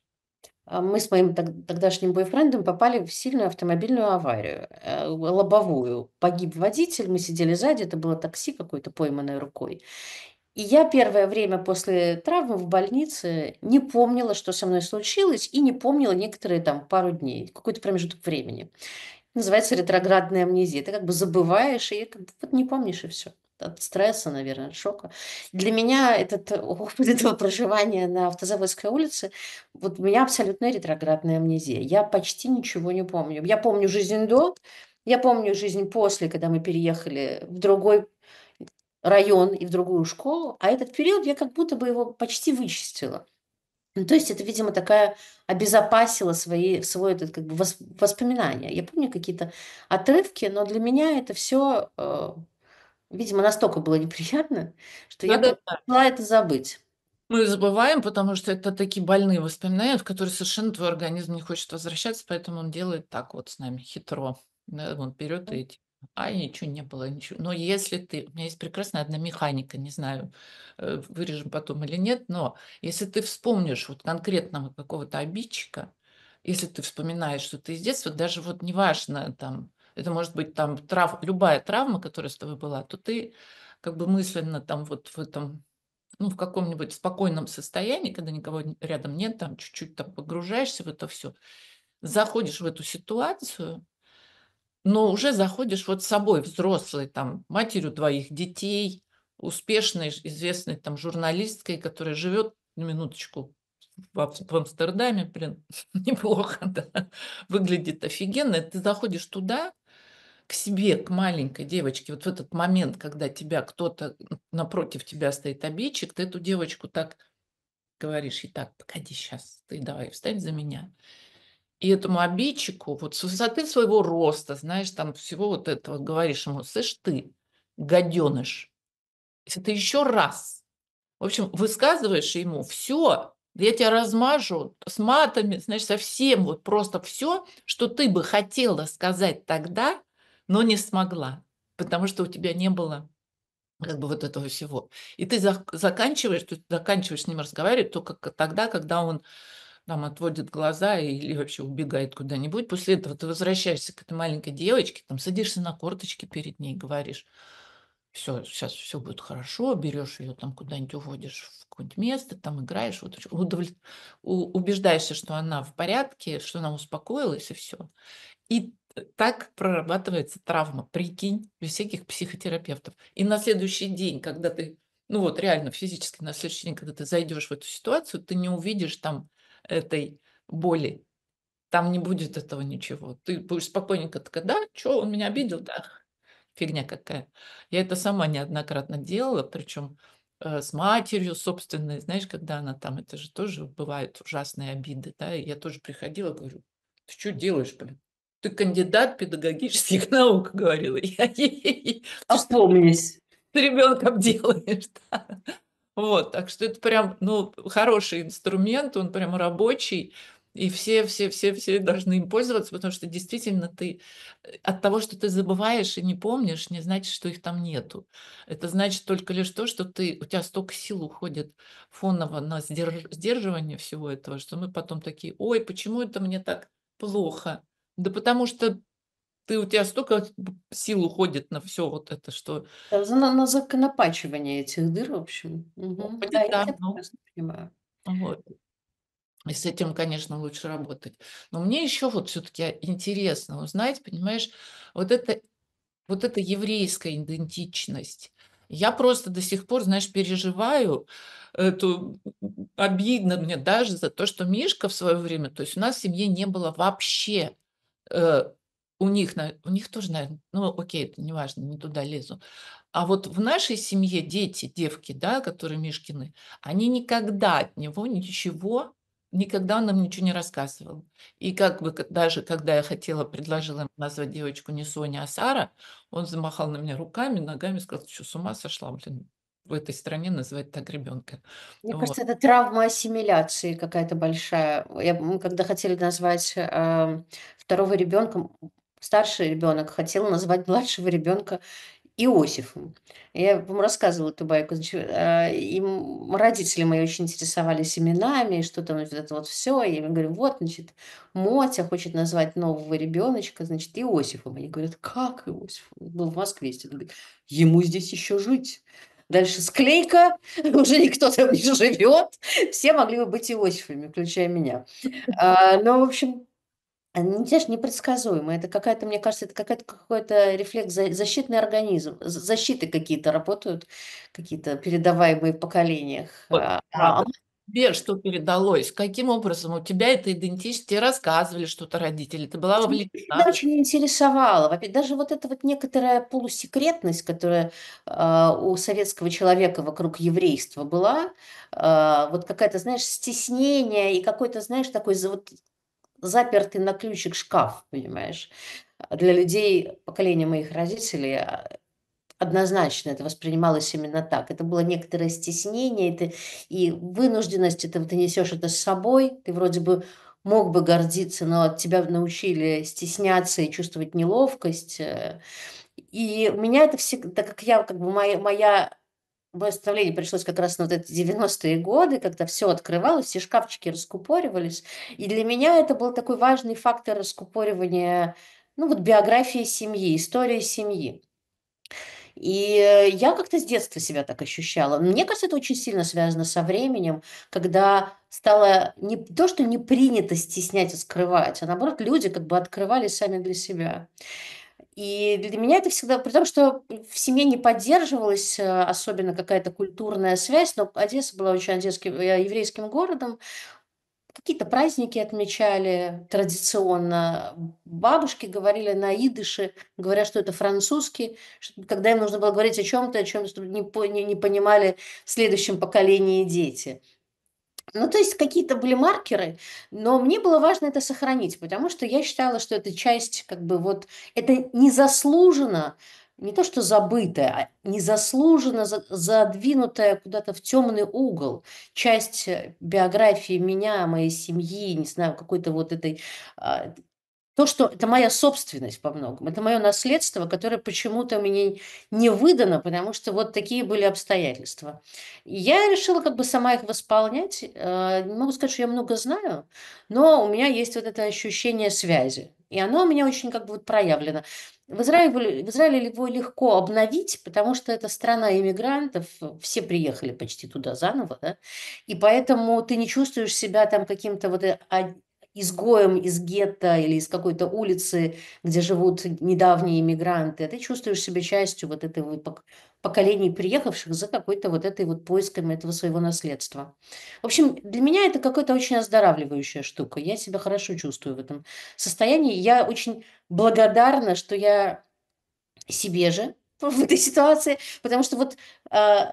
а, мы с моим тог тогдашним бойфрендом попали в сильную автомобильную аварию, э, лобовую. Погиб водитель, мы сидели сзади, это было такси какое-то, пойманное рукой. И я первое время после травмы в больнице не помнила, что со мной случилось, и не помнила некоторые там пару дней, какой-то промежуток времени. Называется ретроградная амнезия. Ты как бы забываешь и как бы вот не помнишь, и всё. От стресса, наверно, от шока. Для меня этот опыт этого проживания на Автозаводской улице, вот у меня абсолютная ретроградная амнезия. Я почти ничего не помню. Я помню жизнь до, я помню жизнь после, когда мы переехали в другой район и в другую школу, а этот период я как будто бы его почти вычистила. Ну, то есть это, видимо, такая обезопасила свои свой этот как бы вос воспоминания. Я помню какие-то отрывки, но для меня это всё, э, видимо, настолько было неприятно, что я Да-да-да. предпочла это забыть. Мы забываем, потому что это такие больные воспоминания, в которые совершенно твой организм не хочет возвращаться, поэтому он делает так вот с нами хитро. Да, он берёт и эти: "Ай, ничего не было, ничего". Но если ты у меня есть прекрасная одна механика, не знаю, э, вырежем потом или нет, но если ты вспомнишь вот конкретного какого-то обидчика, если ты вспоминаешь что-то из детства, даже вот неважно там, это может быть там трав любая травма, которая с тобой была, то ты как бы мысленно там вот в этом, ну, в каком-нибудь спокойном состоянии, когда никого н рядом нет, там чуть-чуть там погружаешься в это всё, заходишь в эту ситуацию, но уже заходишь вот с собой взрослой, там, матерью двоих детей, успешной, ж известной там журналисткой, которая живёт, на минуточку, в Ам в Амстердаме, блин, неплохо, да, выглядит офигенно. И ты заходишь туда, к себе, к маленькой девочке, вот в этот момент, когда тебя кто-то н напротив тебя стоит обидчик, ты эту девочку так говоришь ей: "Так, погоди, щас ты давай встань за меня". И этому обидчику вот с высоты своего роста, знаешь, там всего вот этого говоришь ему: "Слышь ты, гадёныш, если ты ещё раз, в общем, высказываешь ему всё, да я тя размажу с матами, знаешь, со всем, вот просто всё, что ты бы хотела сказать тогда, но не смогла, потому что у тебя не было как бы вот этого всего". И ты зак заканчиваешь, то есть заканчиваешь с ним разговаривать тока к тогда, когда он там отводит глаза или вообще убегает куда-нибудь. После этого ты возвращаешься к этой маленькой девочке, там садишься на корточки перед ней, говоришь: "Всё, щас всё будет хорошо". Берёшь её там куда-нибудь, уводишь в какое-нибудь место, там играешь, вот уч удовлет у убеждаешься, что она в порядке, что она успокоилась, и всё. И т так прорабатывается травма, прикинь, без всяких психотерапевтов. И на следующий день, когда ты, ну вот реально физически на следующий день, когда ты зайдёшь в эту ситуацию, ты не увидишь там этой боли, там не будет этого ничего. Ты будешь спокойненько такая: "Да, чё, он меня обидел? Да, фигня какая". Я это сама неоднократно делала, причём, э, с матерью собственной, знаешь, когда она там, это же тоже бывают ужасные обиды, да. И я тоже приходила, говорю: "Ты чё делаешь, блин? Ты кандидат педагогических наук",- говорила я ей. "Ты что Опомнись. с ребёнком делаешь?" Да. Вот, так что это прям, ну, хороший инструмент, он прям рабочий, и все все все все должны им пользоваться, потому что действительно ты, э, от того, что ты забываешь и не помнишь, не значит, что их там нету. Это значит только лишь то, что ты у тя стока сил уходит фоново на сдерж сдерживание всего этого, что мы потом такие: "Ой, почему это мне так плохо?" Да потому что ты у тя стока б сил уходит на всё вот это, что Да, за на на законопачивание этих дыр, в общем. Мгм. Да, Выходит, я да, тя ну прекрасно понимаю. Вот. И с этим, конечно, лучше работать. Но мне еще вот все-таки интересно узнать, понимаешь, вот это, вот эта еврейская идентичность. Я просто до сих пор, знаешь, переживаю эту, обидно мне даже за то, что Мишка в свое время, то есть у нас в семье не было вообще, э, у них, на- у них тоже, наверное, ну окей, это неважно, не туда лезу. А вот в нашей семье дети, девки, да, которые Мишкины, они никогда от него ничего, никогда он нам ничего не рассказывал. И как бы к даже когда я хотела, предложила ему назвать девочку не Соня, а Сара, он замахал на меня руками, ногами, сказал: "Ты чё, с ума сошла, блин, в этой стране называть так ребенка?" Мне Вот. кажется, это травма ассимиляции какая-то большая. Я, мы когда хотели назвать э, второго ребенка, старший ребенок хотел назвать младшего ребенка Иосифом. Я вам рассказывала эту байку. Значит, а, и м родители мои очень интересовались именами, и что там вот это вот все. И я им говорю: "Вот, значит, Мотя хочет назвать нового ребеночка, значит, Иосифом". Они говорят: "Как Иосифом? Он был в Москве". Естественно, говорит: "Ему здесь еще жить". Дальше склейка, уже никто там не живет. Все могли бы быть Иосифами, включая меня. А, но, в общем, а, ну, знаешь, непредсказуемо. Это какая-то, мне кажется, это какая-то какой-то рефлекс, за защитный организм. З защиты какие-то работают, какие-то передаваемые в поколениях. Вот, А, а, правда. Тебе что передалось? Каким образом у тебя эта идентичность? Тебе рассказывали что-то родители? Ты была Меня всегда вовлечена? очень интересовало. Во даже вот эта вот некоторая полусекретность, которая, а, у советского человека вокруг еврейства была, а, вот какая-то, знаешь, стеснение и какой-то, знаешь, такой за вот запертый на ключик шкаф, понимаешь? А, для людей поколения моих родителей, а, однозначно это воспринималось именно так. Это было некоторое стеснение, это и вынужденность, это вот ты несешь это с собой, ты вроде бы мог бы гордиться, но от тебя научили стесняться и чувствовать неловкость. э. И у меня это всегда, так как я, как бы моя, моя мое становление пришлось как раз на вот эти девяностые годы, когда все открывалось, все шкафчики раскупоривались. И для меня это был такой важный фактор раскупоривания, ну, вот биографии семьи, истории семьи. И, э, я как-то с детства себя так ощущала. Мне кажется, это очень сильно связано со временем, когда стало не то, что не принято стеснять и скрывать, а наоборот, люди как бы открывали сами для себя. И для меня это всегда, при том, что в семье не поддерживалась, э, особенно какая-то культурная связь, но Одесса была очень одесским, э, еврейским городом, какие-то праздники отмечали традиционно. Бабушки говорили на идыше, говоря, что это французский, что когда им нужно было говорить о чем-то, о чем чтобы не, по- не, не понимали в следующем поколении дети. Ну, то есть какие-то были маркеры, но мне было важно это сохранить, потому что я считала, что это часть, как бы вот, это незаслуженно, не то что забытая, а незаслуженно за- задвинутая куда-то в темный угол часть э, биографии меня, моей семьи, не знаю, какой-то вот этой а, то, что это моя собственность во многом, это мое наследство, которое почему-то мне не выдано, потому что вот такие были обстоятельства. И я решила как бы сама их восполнять. Э, Не могу сказать, что я много знаю, но у меня есть вот это ощущение связи. И оно у меня очень как бы вот проявлено. В Израиле, в Израиле его легко обновить, потому что это страна иммигрантов, э, все приехали почти туда заново, да, и поэтому ты не чувствуешь себя там каким-то вот э, од- изгоем из гетто или из какой-то улицы, где живут недавние иммигранты, а ты чувствуешь себя частью вот этого пок- поколений приехавших за какой-то вот этой вот поиском этого своего наследства. В общем, для меня это какая-то очень оздоравливающая штука. Я себя хорошо чувствую в этом состоянии. Я очень благодарна, что я себе же в этой ситуации, потому что вот а,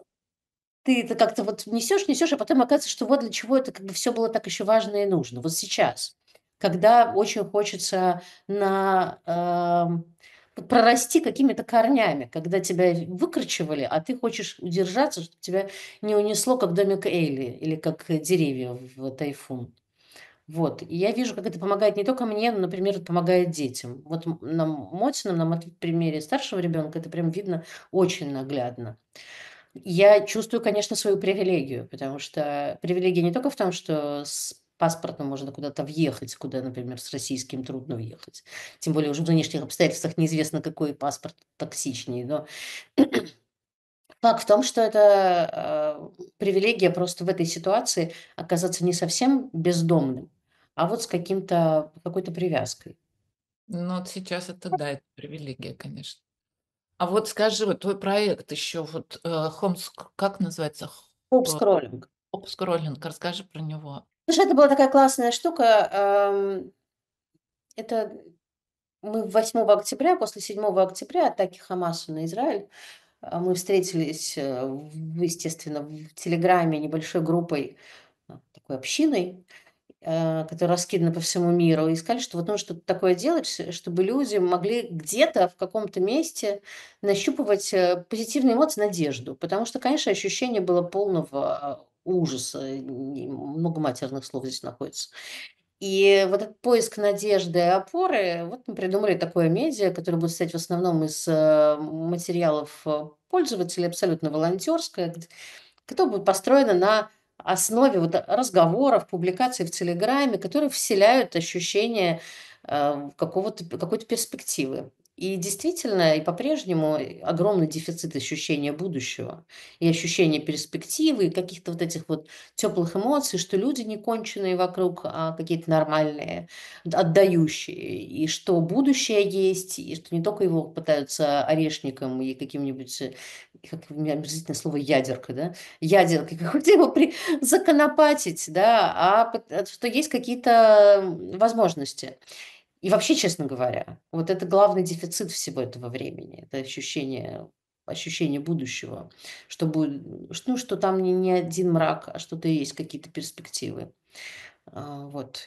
ты это как-то вот несешь, несешь, а потом оказывается, что вот для чего это как бы все было так еще важно и нужно. Вот сейчас, когда очень хочется на, ам, вот прорасти какими-то корнями, когда тебя выкорчевали, а ты хочешь удержаться, чтобы тебя не унесло, как домик Эйли или как э, деревья в тайфун. Вот. И я вижу, как это помогает не только мне, но, например, это помогает детям. Вот м- на Мотином, на мот- примере старшего ребенка это прям видно очень наглядно. Я чувствую, конечно, свою привилегию, потому что привилегия не только в том, что с паспортом можно куда-то въехать, куда, например, с российским трудно въехать. Тем более уже в нынешних обстоятельствах неизвестно, какой паспорт токсичнее. Но Факт в том, что это, а, привилегия просто в этой ситуации оказаться не совсем бездомным, а вот с каким-то какой-то привязкой. Ну, вот сейчас это да, это привилегия, конечно. А вот скажи, вот твой проект еще вот, э, хомск как называется? Х э, Homeschooling. хоп-скроллинг. Расскажи про него. Слушай, это была такая классная штука. Ам, это мы восьмого октября, после седьмого октября, атаки Хамаса на Израиль, а, мы встретились, э, в естественно, в "Телеграме" небольшой группой, а, такой общиной, э, которая раскидана по всему миру, и сказали, что вот нужно что-то такое делать, ш чтобы люди могли где-то в каком-то месте нащупывать, э, позитивные эмоции, надежду. Потому что, конечно, ощущение было полного ужаса, и много матерных слов здесь находится. И вот этот поиск надежды и опоры, вот мы придумали такое медиа, которое будет состоять в основном из, э, материалов, э, пользователей, абсолютно волонтерское, гд которое будет построено на основе вот разговоров, публикаций в "Телеграме", которые вселяют ощущение, э, какого-то какой-то перспективы. И действительно, и по-прежнему, э, огромный дефицит ощущения будущего, и ощущения перспективы, и каких-то вот этих вот теплых эмоций, что люди не конченые вокруг, а какие-то нормальные, д отдающие, и что будущее есть, и что не только его пытаются орешником и каким-нибудь, э, как у меня омерзительное слово ядерка, да, ядеркой какой-то его при законопатить, да, а пыт э, что есть какие-то, м, возможности. И вообще, честно говоря, вот это главный дефицит всего этого времени. Это ощущение ощущение будущего, что будет, ш ну, что там не не один мрак, а что-то есть, какие-то перспективы. А, вот.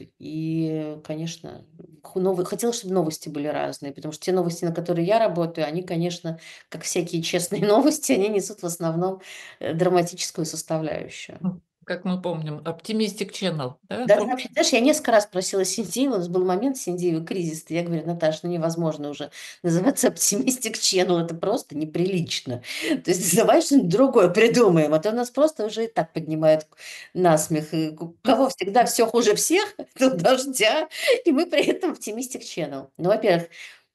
И, конечно, ху новы хотелось, чтобы новости были разные, потому что те новости, на которые я работаю, они, конечно, как всякие честные новости, они несут в основном, э, драматическую составляющую. М, как мы помним, Optimistic Channel, да, Да, помнишь? вообще, знаешь, я несколько раз просила Синдеева, у нас был момент Синдеева кризис, я говорю: "Наташ, ну невозможно уже называться Optimistic Channel, это просто неприлично. То есть давай что-нибудь другое придумаем, а то нас просто уже и так поднимают насмех. И у кого всегда все хуже всех, до дождя, и мы при этом Optimistic Channel". Ну, во-первых,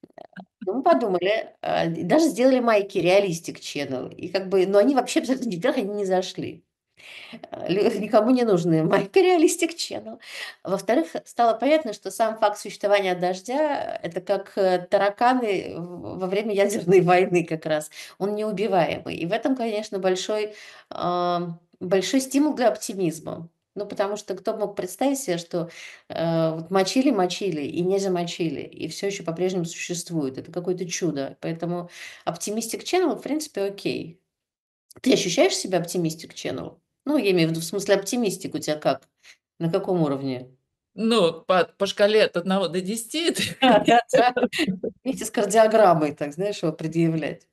ну, мы подумали, а, и даже сделали майки Realistic Channel, и как бы, но они вообще абсолютно, во-первых, они не зашли. А, лю никому не нужны My Realistic Channel. Во-вторых, стало понятно, что сам факт существования дождя — это как, э, тараканы в во время ядерной войны как раз. Он неубиваемый. И в этом, конечно, большой, ам, большой стимул для оптимизма. Ну, потому что кто б мог представить себе, что, э, вот мочили мочили и не замочили, и все еще по-прежнему существует. Это какое-то чудо. Поэтому Optimistic Channel, в принципе, окей. Ты ощущаешь себя Optimistic Channel? Ну, я имею в виду, в смысле, оптимистик у тебя как? На каком уровне? Ну, по по шкале от одного до десяти ты Да, да, да. Вместе с кардиограммой, так, знаешь, его предъявлять.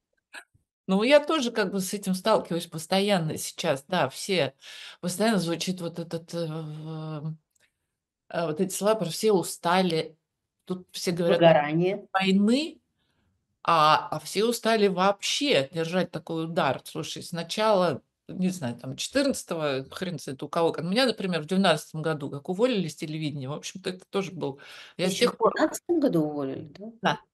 Ну, я тоже как бы с этим сталкиваюсь постоянно сейчас. Да, все постоянно звучит вот этот, э, в э, вот эти слова про "все устали". Тут все говорят про Выгорание. войны, а а все устали вообще держать такой удар. Слушай, сначала, не знаю, там четырнадцатого, хрен знает у кого, как. Меня, например, в двенадцатом году как уволили с телевидения. В общем-то, это тоже был я с Еще в тех пор пятнадцатом году уволили, да? да.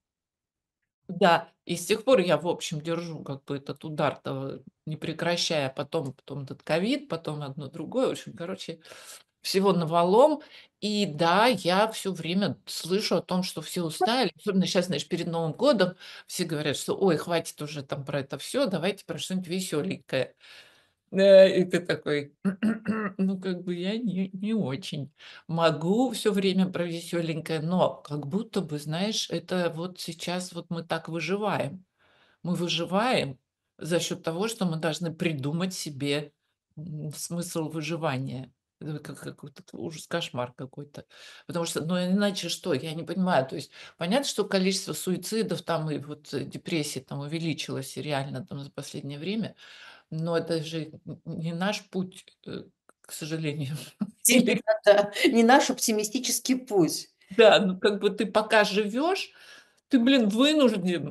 Да, и с тех пор я, в общем, держу как бы этот удар-то, не прекращая. Потом потом этот ковид, потом одно другое. В общем, короче, всего навалом. И да, я все время слышу о том, что все устали. Особенно сейчас, знаешь, перед Новым годом все говорят, что: "Ой, хватит уже там про это все, давайте про что-нибудь веселенькое". Да, и ты такой: "Ну, как бы я не не очень могу все время про весёленькое". Но как будто бы, знаешь, это вот сейчас вот мы так выживаем. Мы выживаем за счет того, что мы должны придумать себе, м, смысл выживания. Это как какой-то ужас, кошмар какой-то. Потому что, ну, иначе что? Я не понимаю. То есть понятно, что количество суицидов там и вот, э, депрессий там увеличилось реально там за последнее время, но это же н не наш путь, э, к сожалению. Или Действительно, да. Не наш оптимистический путь. да, ну, как бы ты пока живешь, ты, блин, вынужден.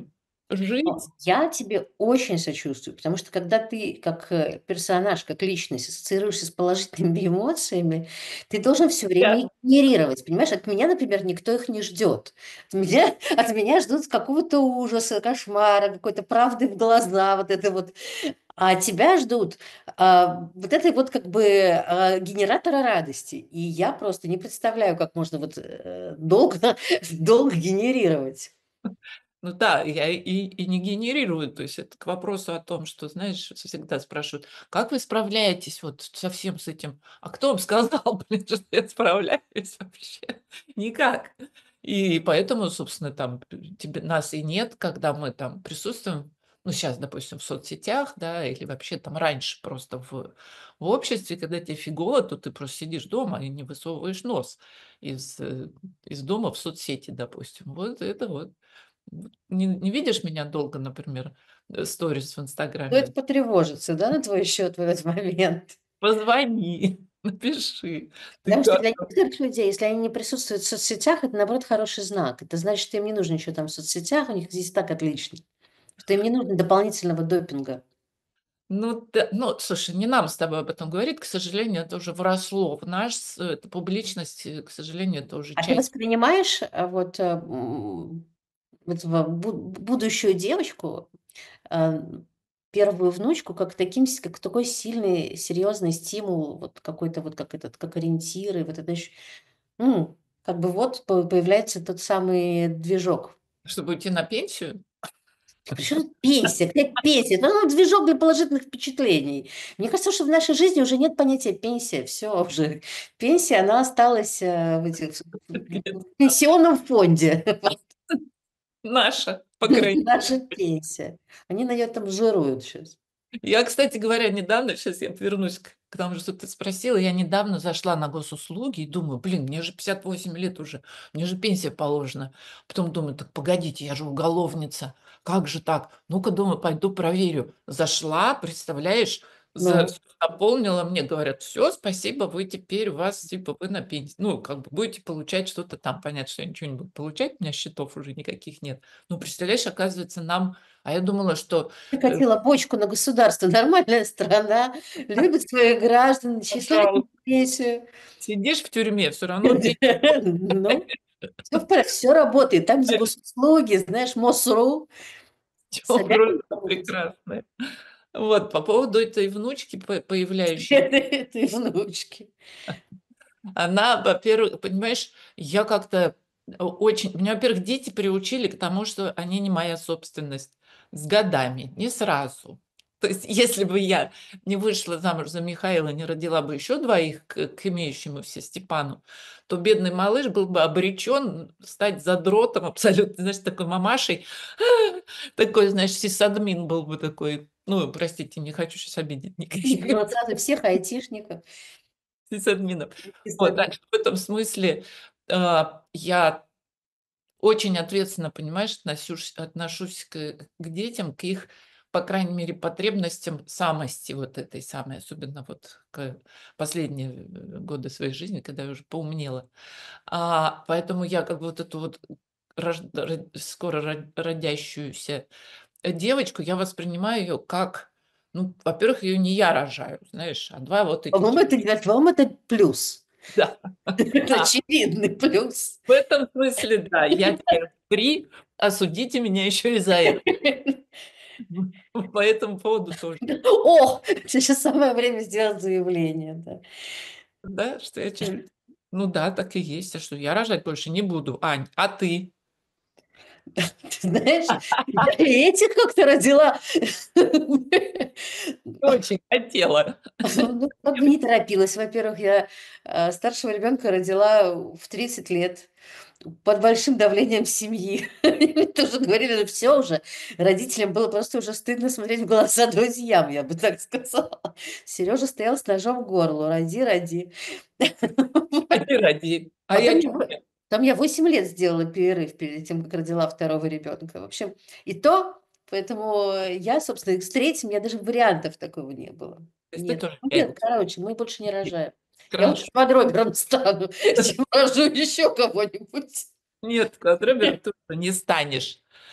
жить. Но я тебе очень сочувствую, потому что когда ты как, э, персонаж, как личность ассоциируешься с положительными эмоциями, ты должен всё время их Да. генерировать. Понимаешь, от меня, например, никто их не ждет. От меня от меня ждут какого-то ужаса, кошмара, какой-то правды в глаза, вот это вот. А тебя ждут, а, вот этой вот как бы, а, генератора радости. И я просто не представляю, как можно вот, э, долго долго генерировать. Ну да, я и и не генерирую. То есть это к вопросу о том, что, знаешь, всегда спрашивают: "Как вы справляетесь вот со всем с этим?" А кто вам сказал, блин, что я справляюсь вообще? Никак. И поэтому, собственно, там п тебе нас и нет, когда мы там присутствуем, ну, щас, допустим, в соцсетях, да, или вообще там раньше просто в в обществе, когда те фигово, то ты просто сидишь дома и не высовываешь нос из, э, из дома в соцсети, допустим. Вот это вот. Вот не не видишь меня долго, например, э, сторис в Стоит "Инстаграме"? потревожиться, да, на твой счет в этот момент? Позвони, напиши. Ты Потому что как для там? некоторых людей, если они не присутствуют в соцсетях, это, наоборот, хороший знак. Это значит, что им не нужно ничего там в соцсетях, у них здесь и так отлично. Что им не нужно дополнительного допинга. Ну да, ну, слушай, не нам с тобой об этом говорить. К сожалению, это уже вросло в наш с эта публичность, э, к сожалению, это уже А ты часть. воспринимаешь, а, вот, э, м, вот в бу будущую девочку, а, первую внучку, как таким с как такой сильный, серьезный стимул, вот какой-то вот, как этот, как ориентир, и вот это ещ м, как бы вот по появляется тот самый движок. Чтобы уйти на пенсию? Причем тут пенсия? Какая пенсия? Это, ну, движок для положительных впечатлений. Мне кажется, что в нашей жизни уже нет понятия пенсия. Всё уже. Пенсия, она осталась, э, в этих в в в пенсионном фонде. Вот. Наша, по крайней Наша мере. пенсия. Они на нее там жируют щас. Я, кстати говоря, недавно, щас я вернусь к к тому, что ты спросила. Я недавно зашла на госуслуги и думаю: "Блин, мне же пятьдесят восемь лет уже, мне же пенсия положена". Потом думаю: "Так погодите, я же уголовница, как же так? Ну-ка, думаю, пойду проверю". Зашла, представляешь, за Ну. заполнила, мне говорят: "Всё, спасибо, вы теперь, у вас, типа, вы на пенсии, ну, как бы будете получать что-то там". Понятно, что я ничего не буду получать, у меня счетов уже никаких нет. Ну, представляешь, оказывается, нам а я думала, что, э Прикатила бочку на государство. Нормальная страна, любит своих граждан, начисляет им Пожалуйста. пенсию. Сидишь в тюрьме, всё равно пенсию Ну, всё в порядке, всё работает. Там, где госуслуги, знаешь, МОСРУ, Всё собирай просто прекрасно. Вот, по поводу этой внучки по появляющейся. Этой внучки. Она, во-первых, понимаешь, я как-то о очень меня, во-первых, дети приучили к тому, что они не моя собственность с годами, не сразу. То есть если бы я не вышла замуж за Михаила, не родила бы еще двоих к к имеющемуся Степану, то бедный малыш был бы обречен стать задротом абсолютно, знаешь, такой мамашей. Такой, знаешь, сисадмин был бы такой. Ну, простите, не хочу щас обидеть никаких Ну, вот сразу всех айтишников. сисадминов. Вот, Сисадмин. так что в этом смысле, а, я очень ответственно, понимаешь, относюш отношусь к к детям, к их, по крайней мере, потребностям самости вот этой самой, особенно вот к последние, э, годы своей жизни, когда я уже поумнела. А, поэтому я как бы вот эту вот рож ро скоро ро родящуюся девочку, я воспринимаю ее как, ну, во-первых, ее не я рожаю, знаешь, а два вот этих По-моему, это чудес не по-моему, это плюс. Да. Это Да. очевидный плюс. В этом смысле, да, я теперь фри, осудите меня еще и за это. По этому поводу тоже. О, сейчас самое время сделать заявление, да. Да, что я че ну да, так и есть. А что, я рожать больше не буду, Ань, а ты? Ты знаешь, я и этих как-то родила. Очень хотела. Ну, как бы не торопилась. Во-первых, я, а, старшего ребенка родила в тридцать лет под большим давлением семьи. Они мне тоже говорили: "Ну всё уже". Родителям было просто уже стыдно смотреть в глаза друзьям, я бы так сказала. Сережа стоял с ножом к горлу: "Роди, роди". Роди, роди. А я Потом чё я во потом я восемь лет сделала перерыв перед тем, как родила второго ребенка. В общем, и то, поэтому я, собственно, и с третьим, у меня даже вариантов такого не было. То есть ты Нет, тоже нет, пять. короче, мы больше не рожаем. Я лучше Хорошо. квадробером стану, чем рожу еще кого-нибудь. Нет, квадробером ты уже не станешь.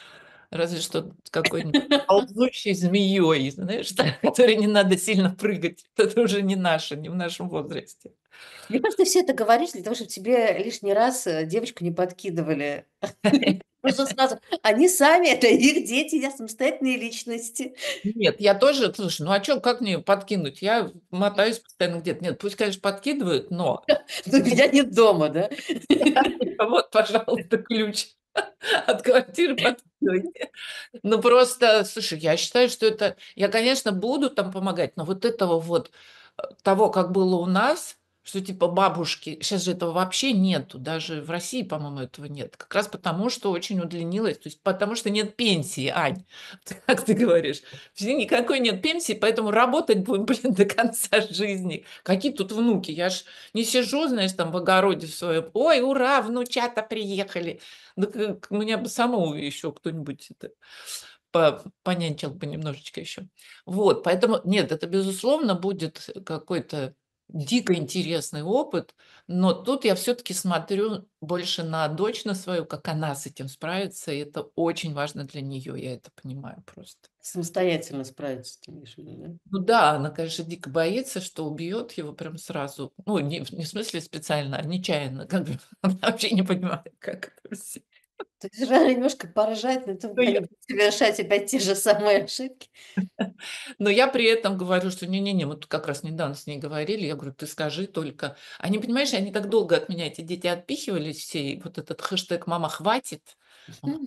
Разве что какой-нибудь ползущей змеей, знаешь, да, которой не надо сильно прыгать. Это уже не наше, не в нашем возрасте. Мне кажется, ты все это говоришь для того, чтобы тебе лишний раз, э, девочку не подкидывали. Просто сразу они сами, это их дети, я самостоятельные личности. Нет, я тоже, слушай, ну а чё, как мне её подкинуть? Я мотаюсь постоянно где-то. Нет, пусть, конечно, подкидывают, но Но меня нет дома, да? вот, пожалуйста, ключ от квартиры, подкидывайте. Ну, просто, слушай, я считаю, что это я, конечно, буду там помогать, но вот этого вот, э, того, как было у нас, что типа бабушки щас же этого вообще нету, даже в России, по-моему, этого нет. Как раз потому, что очень удлинилось, то есть потому что нет пенсии, Ань, т как ты говоришь. Всё, никакой нет пенсии, поэтому работать будем, блин, до конца жизни. Какие тут внуки? Я ж не сижу, знаешь, там в огороде в своем: "Ой, ура, внучата приехали". Дак, э, к меня бы саму еще кто-нибудь это по понянчил бы немножечко еще. Вот, поэтому нет, это, безусловно, будет какой-то дико интересный опыт, но тут я всё-таки смотрю больше на дочь на свою, как она с этим справится, и это очень важно для нее, я это понимаю просто. Самостоятельно справиться, ты имеешь в виду, да? Ну да, она, конечно, дико боится, что убьет его прям сразу. Ну, не в не в смысле специально, а нечаянно, как бы. Она вообще не понимает, как это всё. То есть надо немножко поржать над тем, Ну как я они будут совершать опять те же самые ошибки. Но я при этом говорю, что не не не, мы тут как раз недавно с ней говорили, я говорю: "Ты скажи только". Они, понимаешь, они так долго от меня, эти дети, отпихивались все, и вот этот хэштег "мама, хватит", м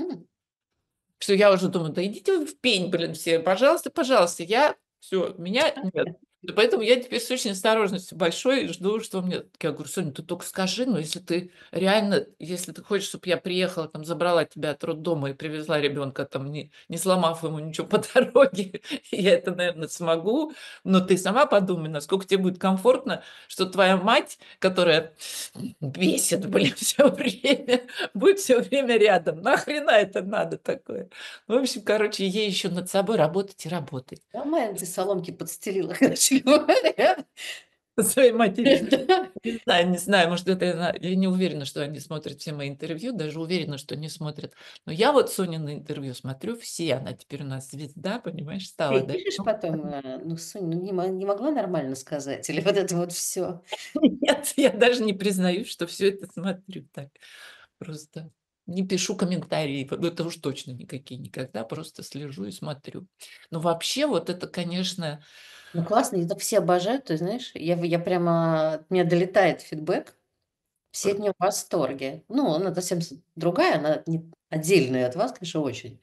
что я уже думаю: "Да идите вы в пень, блин, все, пожалуйста, пожалуйста". Я всё, меня нет. И поэтому я теперь с очень осторожностью большой жду, что мне я говорю: "Соня, ты тока скажи, но если ты реально, если ты хочешь, чтоб я приехала, там, забрала тебя от роддома и привезла ребенка, там, не не сломав ему ничего по дороге, я это, наверно, смогу. Но ты сама подумай, насколько те будет комфортно, что твоя мать, которая бесит, блин, всё время, будет всё время рядом. Нахрена это надо такое?" В общем, короче, ей еще над собой работать и работать. Нормально ты соломки подстелила, короче говоря. Со своей матерью. Да. Не знаю не знаю, может, это она я не уверена, что они смотрят все мои интервью, даже уверена, что не смотрят. Но я вот Сонины интервью смотрю все. Она теперь у нас звезда, понимаешь, Ты стала, ей да. пишешь потом, э: "Ну, Сонь, ну не мо не могла нормально сказать?" Или вот это вот всё? Нет, я даже не признаюсь, что всё это смотрю так. Просто не пишу комментарии, вот это уж точно никакие никогда, просто слежу и смотрю. Но вообще вот это, конечно Ну, классно, её так все обожают, ты знаешь. Я в я прямо от меня долетает фидбэк, все от Р неё в восторге. Ну, она совсем с другая, она не отдельная от вас, конечно, очень.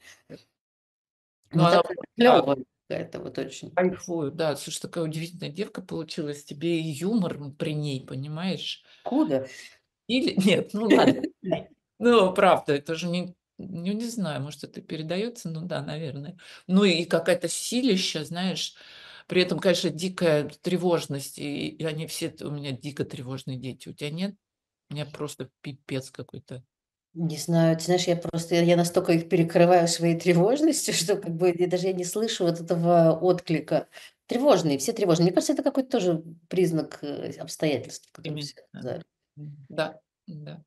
Ну, Но она такая да. клёвая какая-то вот очень. Кайфую, да. Слушай, такая удивительная девка получилась. Тебе и юмор, м, при ней, понимаешь? Куда? Или нет, ну ладно. Ну, правда, это же не ну, не знаю, может, это передается, ну да, наверное. Ну и какая-то силища, знаешь. При этом, конечно, дикая тревожность, и и они все т у меня дико тревожные дети. У тя нет? У меня просто пипец какой-то. Не знаю, ты знаешь, я просто я настолько их перекрываю своей тревожностью, что как бы я даже я не слышу вот этого отклика. Тревожные, все тревожные. Мне кажется, это какой-то тоже признак, э, обстоятельств, которые Именно, все сказали. м, да, да.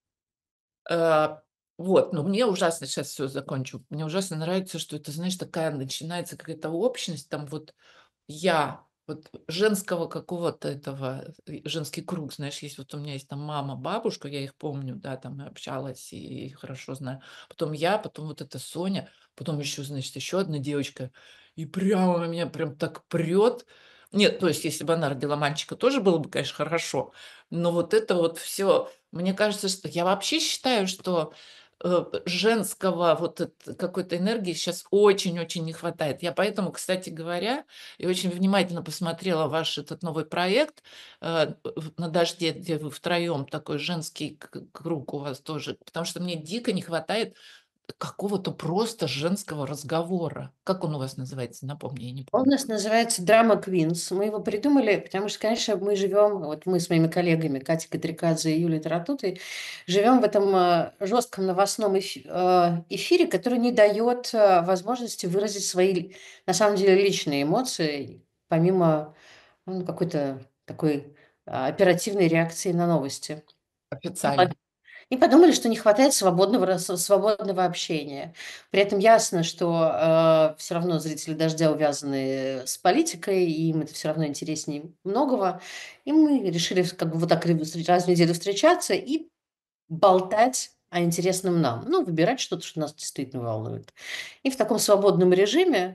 Э, вот, но мне ужасно щас всё закончу. Мне ужасно нравится, что это, знаешь, такая начинается какая-то общность. Там вот я, вот женского какого-то этого, э, женский круг, знаешь, есть. Вот у меня есть там мама, бабушка, я их помню, да, там и общалась, и и хорошо знаю. Потом я, потом вот эта Соня, потом еще, значит, еще одна девочка. И прямо меня прям так прет. Нет, то есть, если бы она родила мальчика, тоже было бы, конечно, хорошо. Но вот это вот всё, мне кажется, что я вообще считаю, что, э, женского вот эт какой-то энергии щас очень-очень не хватает. Я поэтому, кстати говоря, и очень внимательно посмотрела ваш этот новый проект, э, в "На дожде", где вы втроем, такой женский к круг у вас тоже. Потому что мне дико не хватает какого-то просто женского разговора. Как он у вас называется? Напомни, я не Он у помню. нас называется Drama Queens. Мы его придумали, потому что, конечно, мы живем, вот мы с моими коллегами Катей Кадрикадзе и Юлией Таратутой, живем в этом, э, жестком новостном эф э, эфире, который не дает, э, возможности выразить свои, на самом деле, личные эмоции, помимо, ну, какой-то такой, а, оперативной реакции на новости. Официально. И подумали, что не хватает свободного рас свободного общения. При этом ясно, что, э, всё равно зрители "Дождя" увязаны с политикой, и им это всё равно интереснее многого. И мы решили вс как бы вот так ри раз в неделю встречаться и болтать о интересном нам. Ну, выбирать что-то, что нас действительно волнует. И в таком свободном режиме,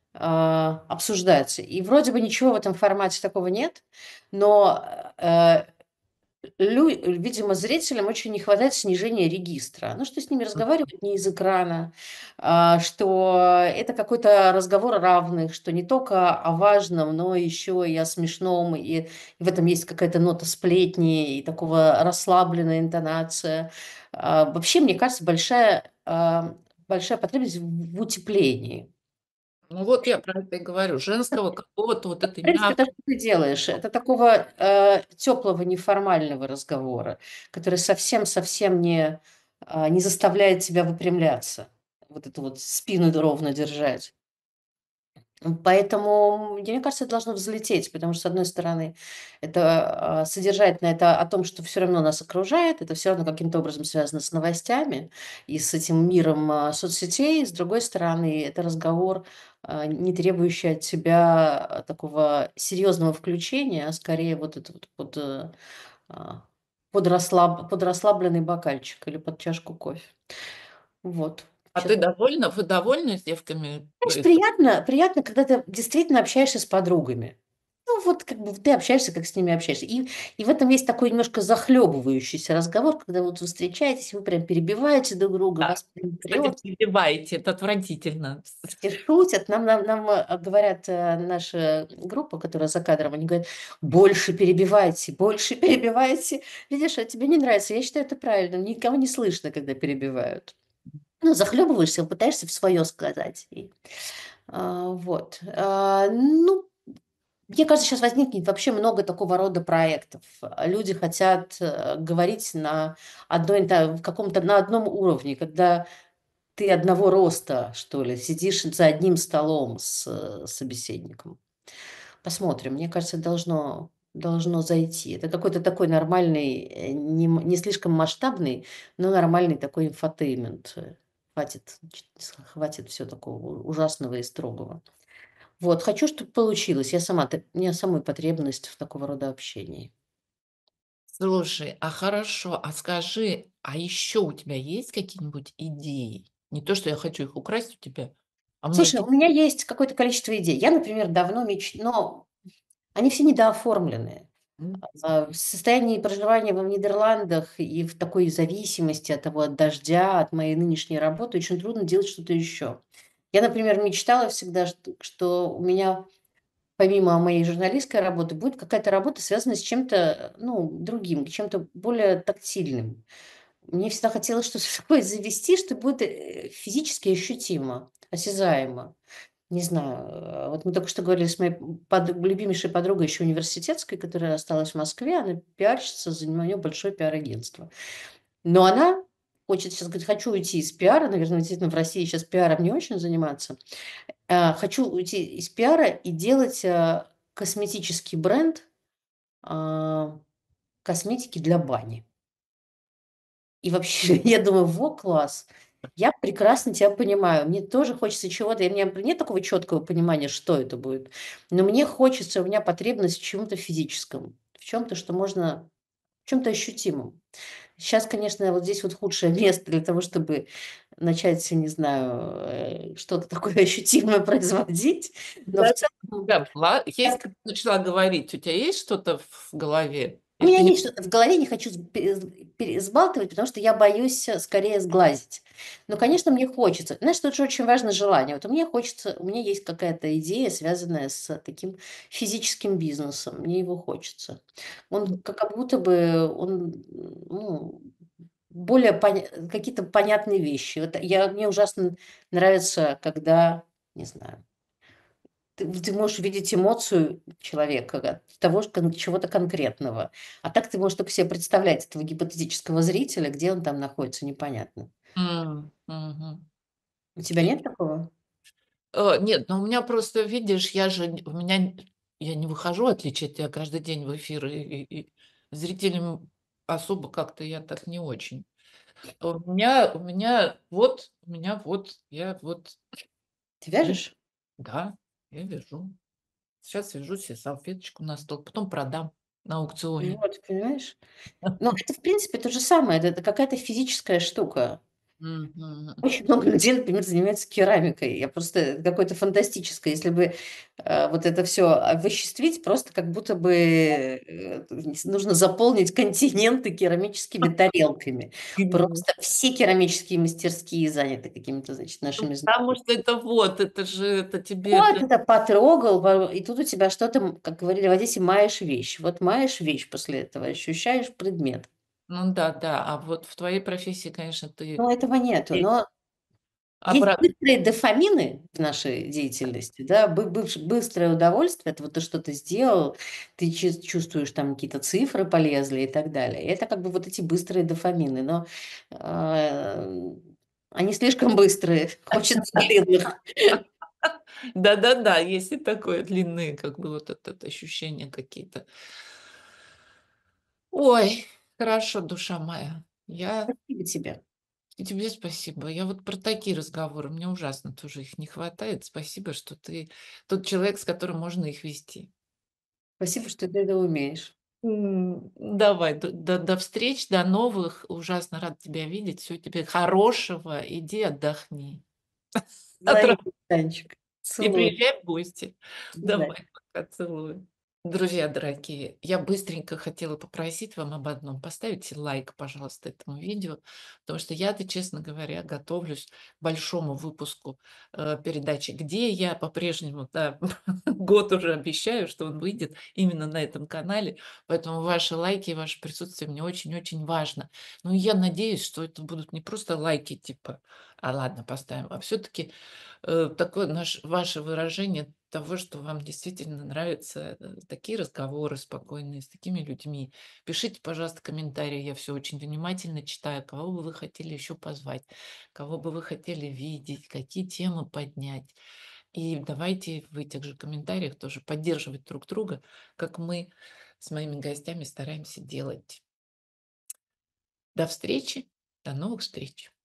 а, обсуждать. И вроде бы ничего в этом формате такого нет, но, э, лю видимо, зрителям очень не хватает снижения регистра. Ну, что с ними разговаривают не из экрана, а, что это какой-то разговор равных, что не тока о важном, но еще и о смешном, и в этом есть какая-то нота сплетни и такого расслабленная интонация. А, вообще, мне кажется, большая, а, большая потребность в в утеплении. Ну, вот я про это и говорю. Женского какого-то вот В этой принципе, то, мягкой что ты делаешь, это такого, э, тёплого, неформального разговора, который совсем-совсем не, а, не заставляет тебя выпрямляться, вот эту вот спину д ровно держать. М, поэтому, мне кажется, это должно взлететь, потому что, с одной стороны, это, а, содержательно, это о том, что всё равно нас окружает, это всё равно каким-то образом связано с новостями и с этим миром, а, соцсетей. С другой стороны, это разговор, а, не требующий от тебя такого серьезного включения, а скорее вот это вот под, э, а, под расслаб под расслабленный бокальчик или под чашку кофе. Вот. А ты Честно довольна? Вы довольны с девками? Знаешь, приятно приятно, когда ты действительно общаешься с подругами. Ну, вот как бы ты общаешься, как с ними общаешься. И и в этом есть такой немножко захлебывающийся разговор, когда вот вы встречаетесь, вы прям перебиваете друг друга, Да, вас прям кстати, прёт. перебиваете, это отвратительно. Все шутят. Нам нам нам, а, говорят, э, наша группа, которая за кадром, они говорят: "Больше перебивайте, больше перебивайте". Видишь, а тебе не нравится. Я считаю, это правильно. Никого не слышно, когда перебивают. Ну, захлебываешься, пытаешься в своё сказать. И, а, вот. А, ну, мне кажется, щас возникнет вообще много такого рода проектов. А, люди хотят, э, говорить на одной та в каком-то на одном уровне, когда ты одного роста, что ли, сидишь за одним столом с, э, собеседником. Посмотрим. Мне кажется, должно должно зайти. Это какой-то такой нормальный, э, не м не слишком масштабный, но нормальный такой инфотеймент. Э, хватит, значит, с хватит всё такого у ужасного и строгого. Вот. Хочу, чтоб получилось. Я сама т у меня самой потребность в такого рода общении. Слушай, а хорошо, а скажи, а еще у тебя есть какие-нибудь идеи? Не то, что я хочу их украсть у тебя, а у меня Слушай, есть и у меня есть какое-то количество идей. Я, например, давно меч но они все недооформленные. М. А, в состоянии проживания во в Нидерландах и в такой зависимости от того, от "Дождя", от моей нынешней работы очень трудно делать что-то еще. Я, например, мечтала всегда, что что у меня помимо моей журналистской работы будет какая-то работа, связанная с чем-то, э, ну, другим, чем-то более тактильным. Мне всегда хотелось что-то такое завести, что будет, э, физически ощутимо, осязаемо. Не знаю, э, вот мы только что говорили с моей под любимейшей подругой, еще университетской, которая осталась в Москве. Она пиарщица, за у нее большое пиар-агентство. Но она хочет сейчас, говорит: "Хочу уйти из пиара". Наверно, действительно, в России щас пиаром не очень заниматься. А, "Хочу уйти из пиара и делать, а, косметический бренд, а, косметики для бани". И вообще, я думаю: "Во класс! Я прекрасно тя понимаю". Мне тоже хочется чего-то, и у меня нет такого четкого понимания, что это будет. Но мне хочется, у меня потребность в чём-то физическом, в чём-то, что можно в чём-то ощутимом. Щас, конечно, вот здесь вот худшее место для того, чтобы начать, не знаю, э, что-то такое ощутимое производить, но в Да, целом да, была есть, я как ты начала говорить, у тя есть что-то в голове? У Или меня ты не есть что-то в голове, не хочу сб перез пере сбалтывать, потому что я боюсь, э, скорее сглазить. Но, конечно, мне хочется. Знаешь, тут же очень важно желание. Вот мне хочется, у меня есть какая-то идея, связанная с таким физическим бизнесом. Мне его хочется. Он М. как как будто бы он, ну, более поня какие-то понятные вещи. Вот я мне ужасно нравится, когда, не знаю ты в ты можешь увидеть эмоцию человека от того, ж кон чего-то конкретного. А так ты можешь только себе представлять этого гипотетического зрителя, где он там находится, непонятно. М, мгм. У тебя нет такого? Э, нет, но у меня просто, видишь, я же н у меня н я не выхожу, в отличие от тя, каждый день в эфир, и и и зрителям особо как-то я так не очень. У меня у меня вот у меня вот, я вот Ты вяжу. вяжешь? Да, я вяжу. Сейчас вяжу себе салфеточку на стол, потом продам на аукционе. Вот, понимаешь? Ну, это, в принципе, то же самое. Это это какая-то физическая штука. Мгм. Очень много людей, например, занимаются керамикой. Я просто это какое-то фантастическое. Если бы, э, вот это всё овоществить, просто как будто бы, э, с нужно заполнить континенты керамическими тарелками. Именно. Просто все керамические мастерские заняты какими-то, значит, Ну, нашими потому знакомыми. что это вот, это же, это тебе Вот это это потрогал, во и тут у тебя что-то, м, как говорили в Одессе, маешь вещь. Вот маешь вещь после этого, ощущаешь предмет. Ну да, да. А вот в твоей профессии, конечно, ты Но этого нету. здесь Но есть обра быстрые дофамины в нашей деятельности, да, бы бывш быстрое удовольствие. Это вот ты что-то сделал, ты чис чувствуешь, там какие-то цифры полезли и так далее. И это как бы вот эти быстрые дофамины. Но, а, они слишком быстрые, хочется длинных. Да-да-да, есть и такое, длинные, как бы вот это ощущения какие-то. Ой, хорошо, душа моя. Я Спасибо тебе. И тебе спасибо. Я вот про такие разговоры, мне ужасно тоже их не хватает. Спасибо, что ты тот человек, с которым можно их вести. Спасибо, что ты это умеешь. М, давай, д до до встреч, до новых. Ужасно рада тебя видеть. Всего тебе хорошего. Иди отдохни от ра Взаимно, Танечка. И Целую. приезжай в гости. Обязательно. Давай, пока, целую. Друзья дорогие, я быстренько хотела попросить вам об одном: поставите лайк, пожалуйста, этому видео, потому что я-то, честно говоря, готовлюсь к большому выпуску, э, передачи "Где я?". По-прежнему, да, год уже обещаю, что он выйдет именно на этом канале, поэтому ваши лайки и ваше присутствие мне очень-очень важно. Ну, и я надеюсь, что это будут не просто лайки типа: "А ладно, поставим", а всё-таки, э, такое наш ваше выражение того, что вам действительно нравятся, э, такие разговоры спокойные с такими людьми. Пишите, пожалуйста, комментарии, я всё очень внимательно читаю. Кого бы вы хотели еще позвать, кого бы вы хотели видеть, какие темы поднять. И давайте в этих же комментариях тоже поддерживать друг друга, как мы с моими гостями стараемся делать. До встречи, до новых встреч!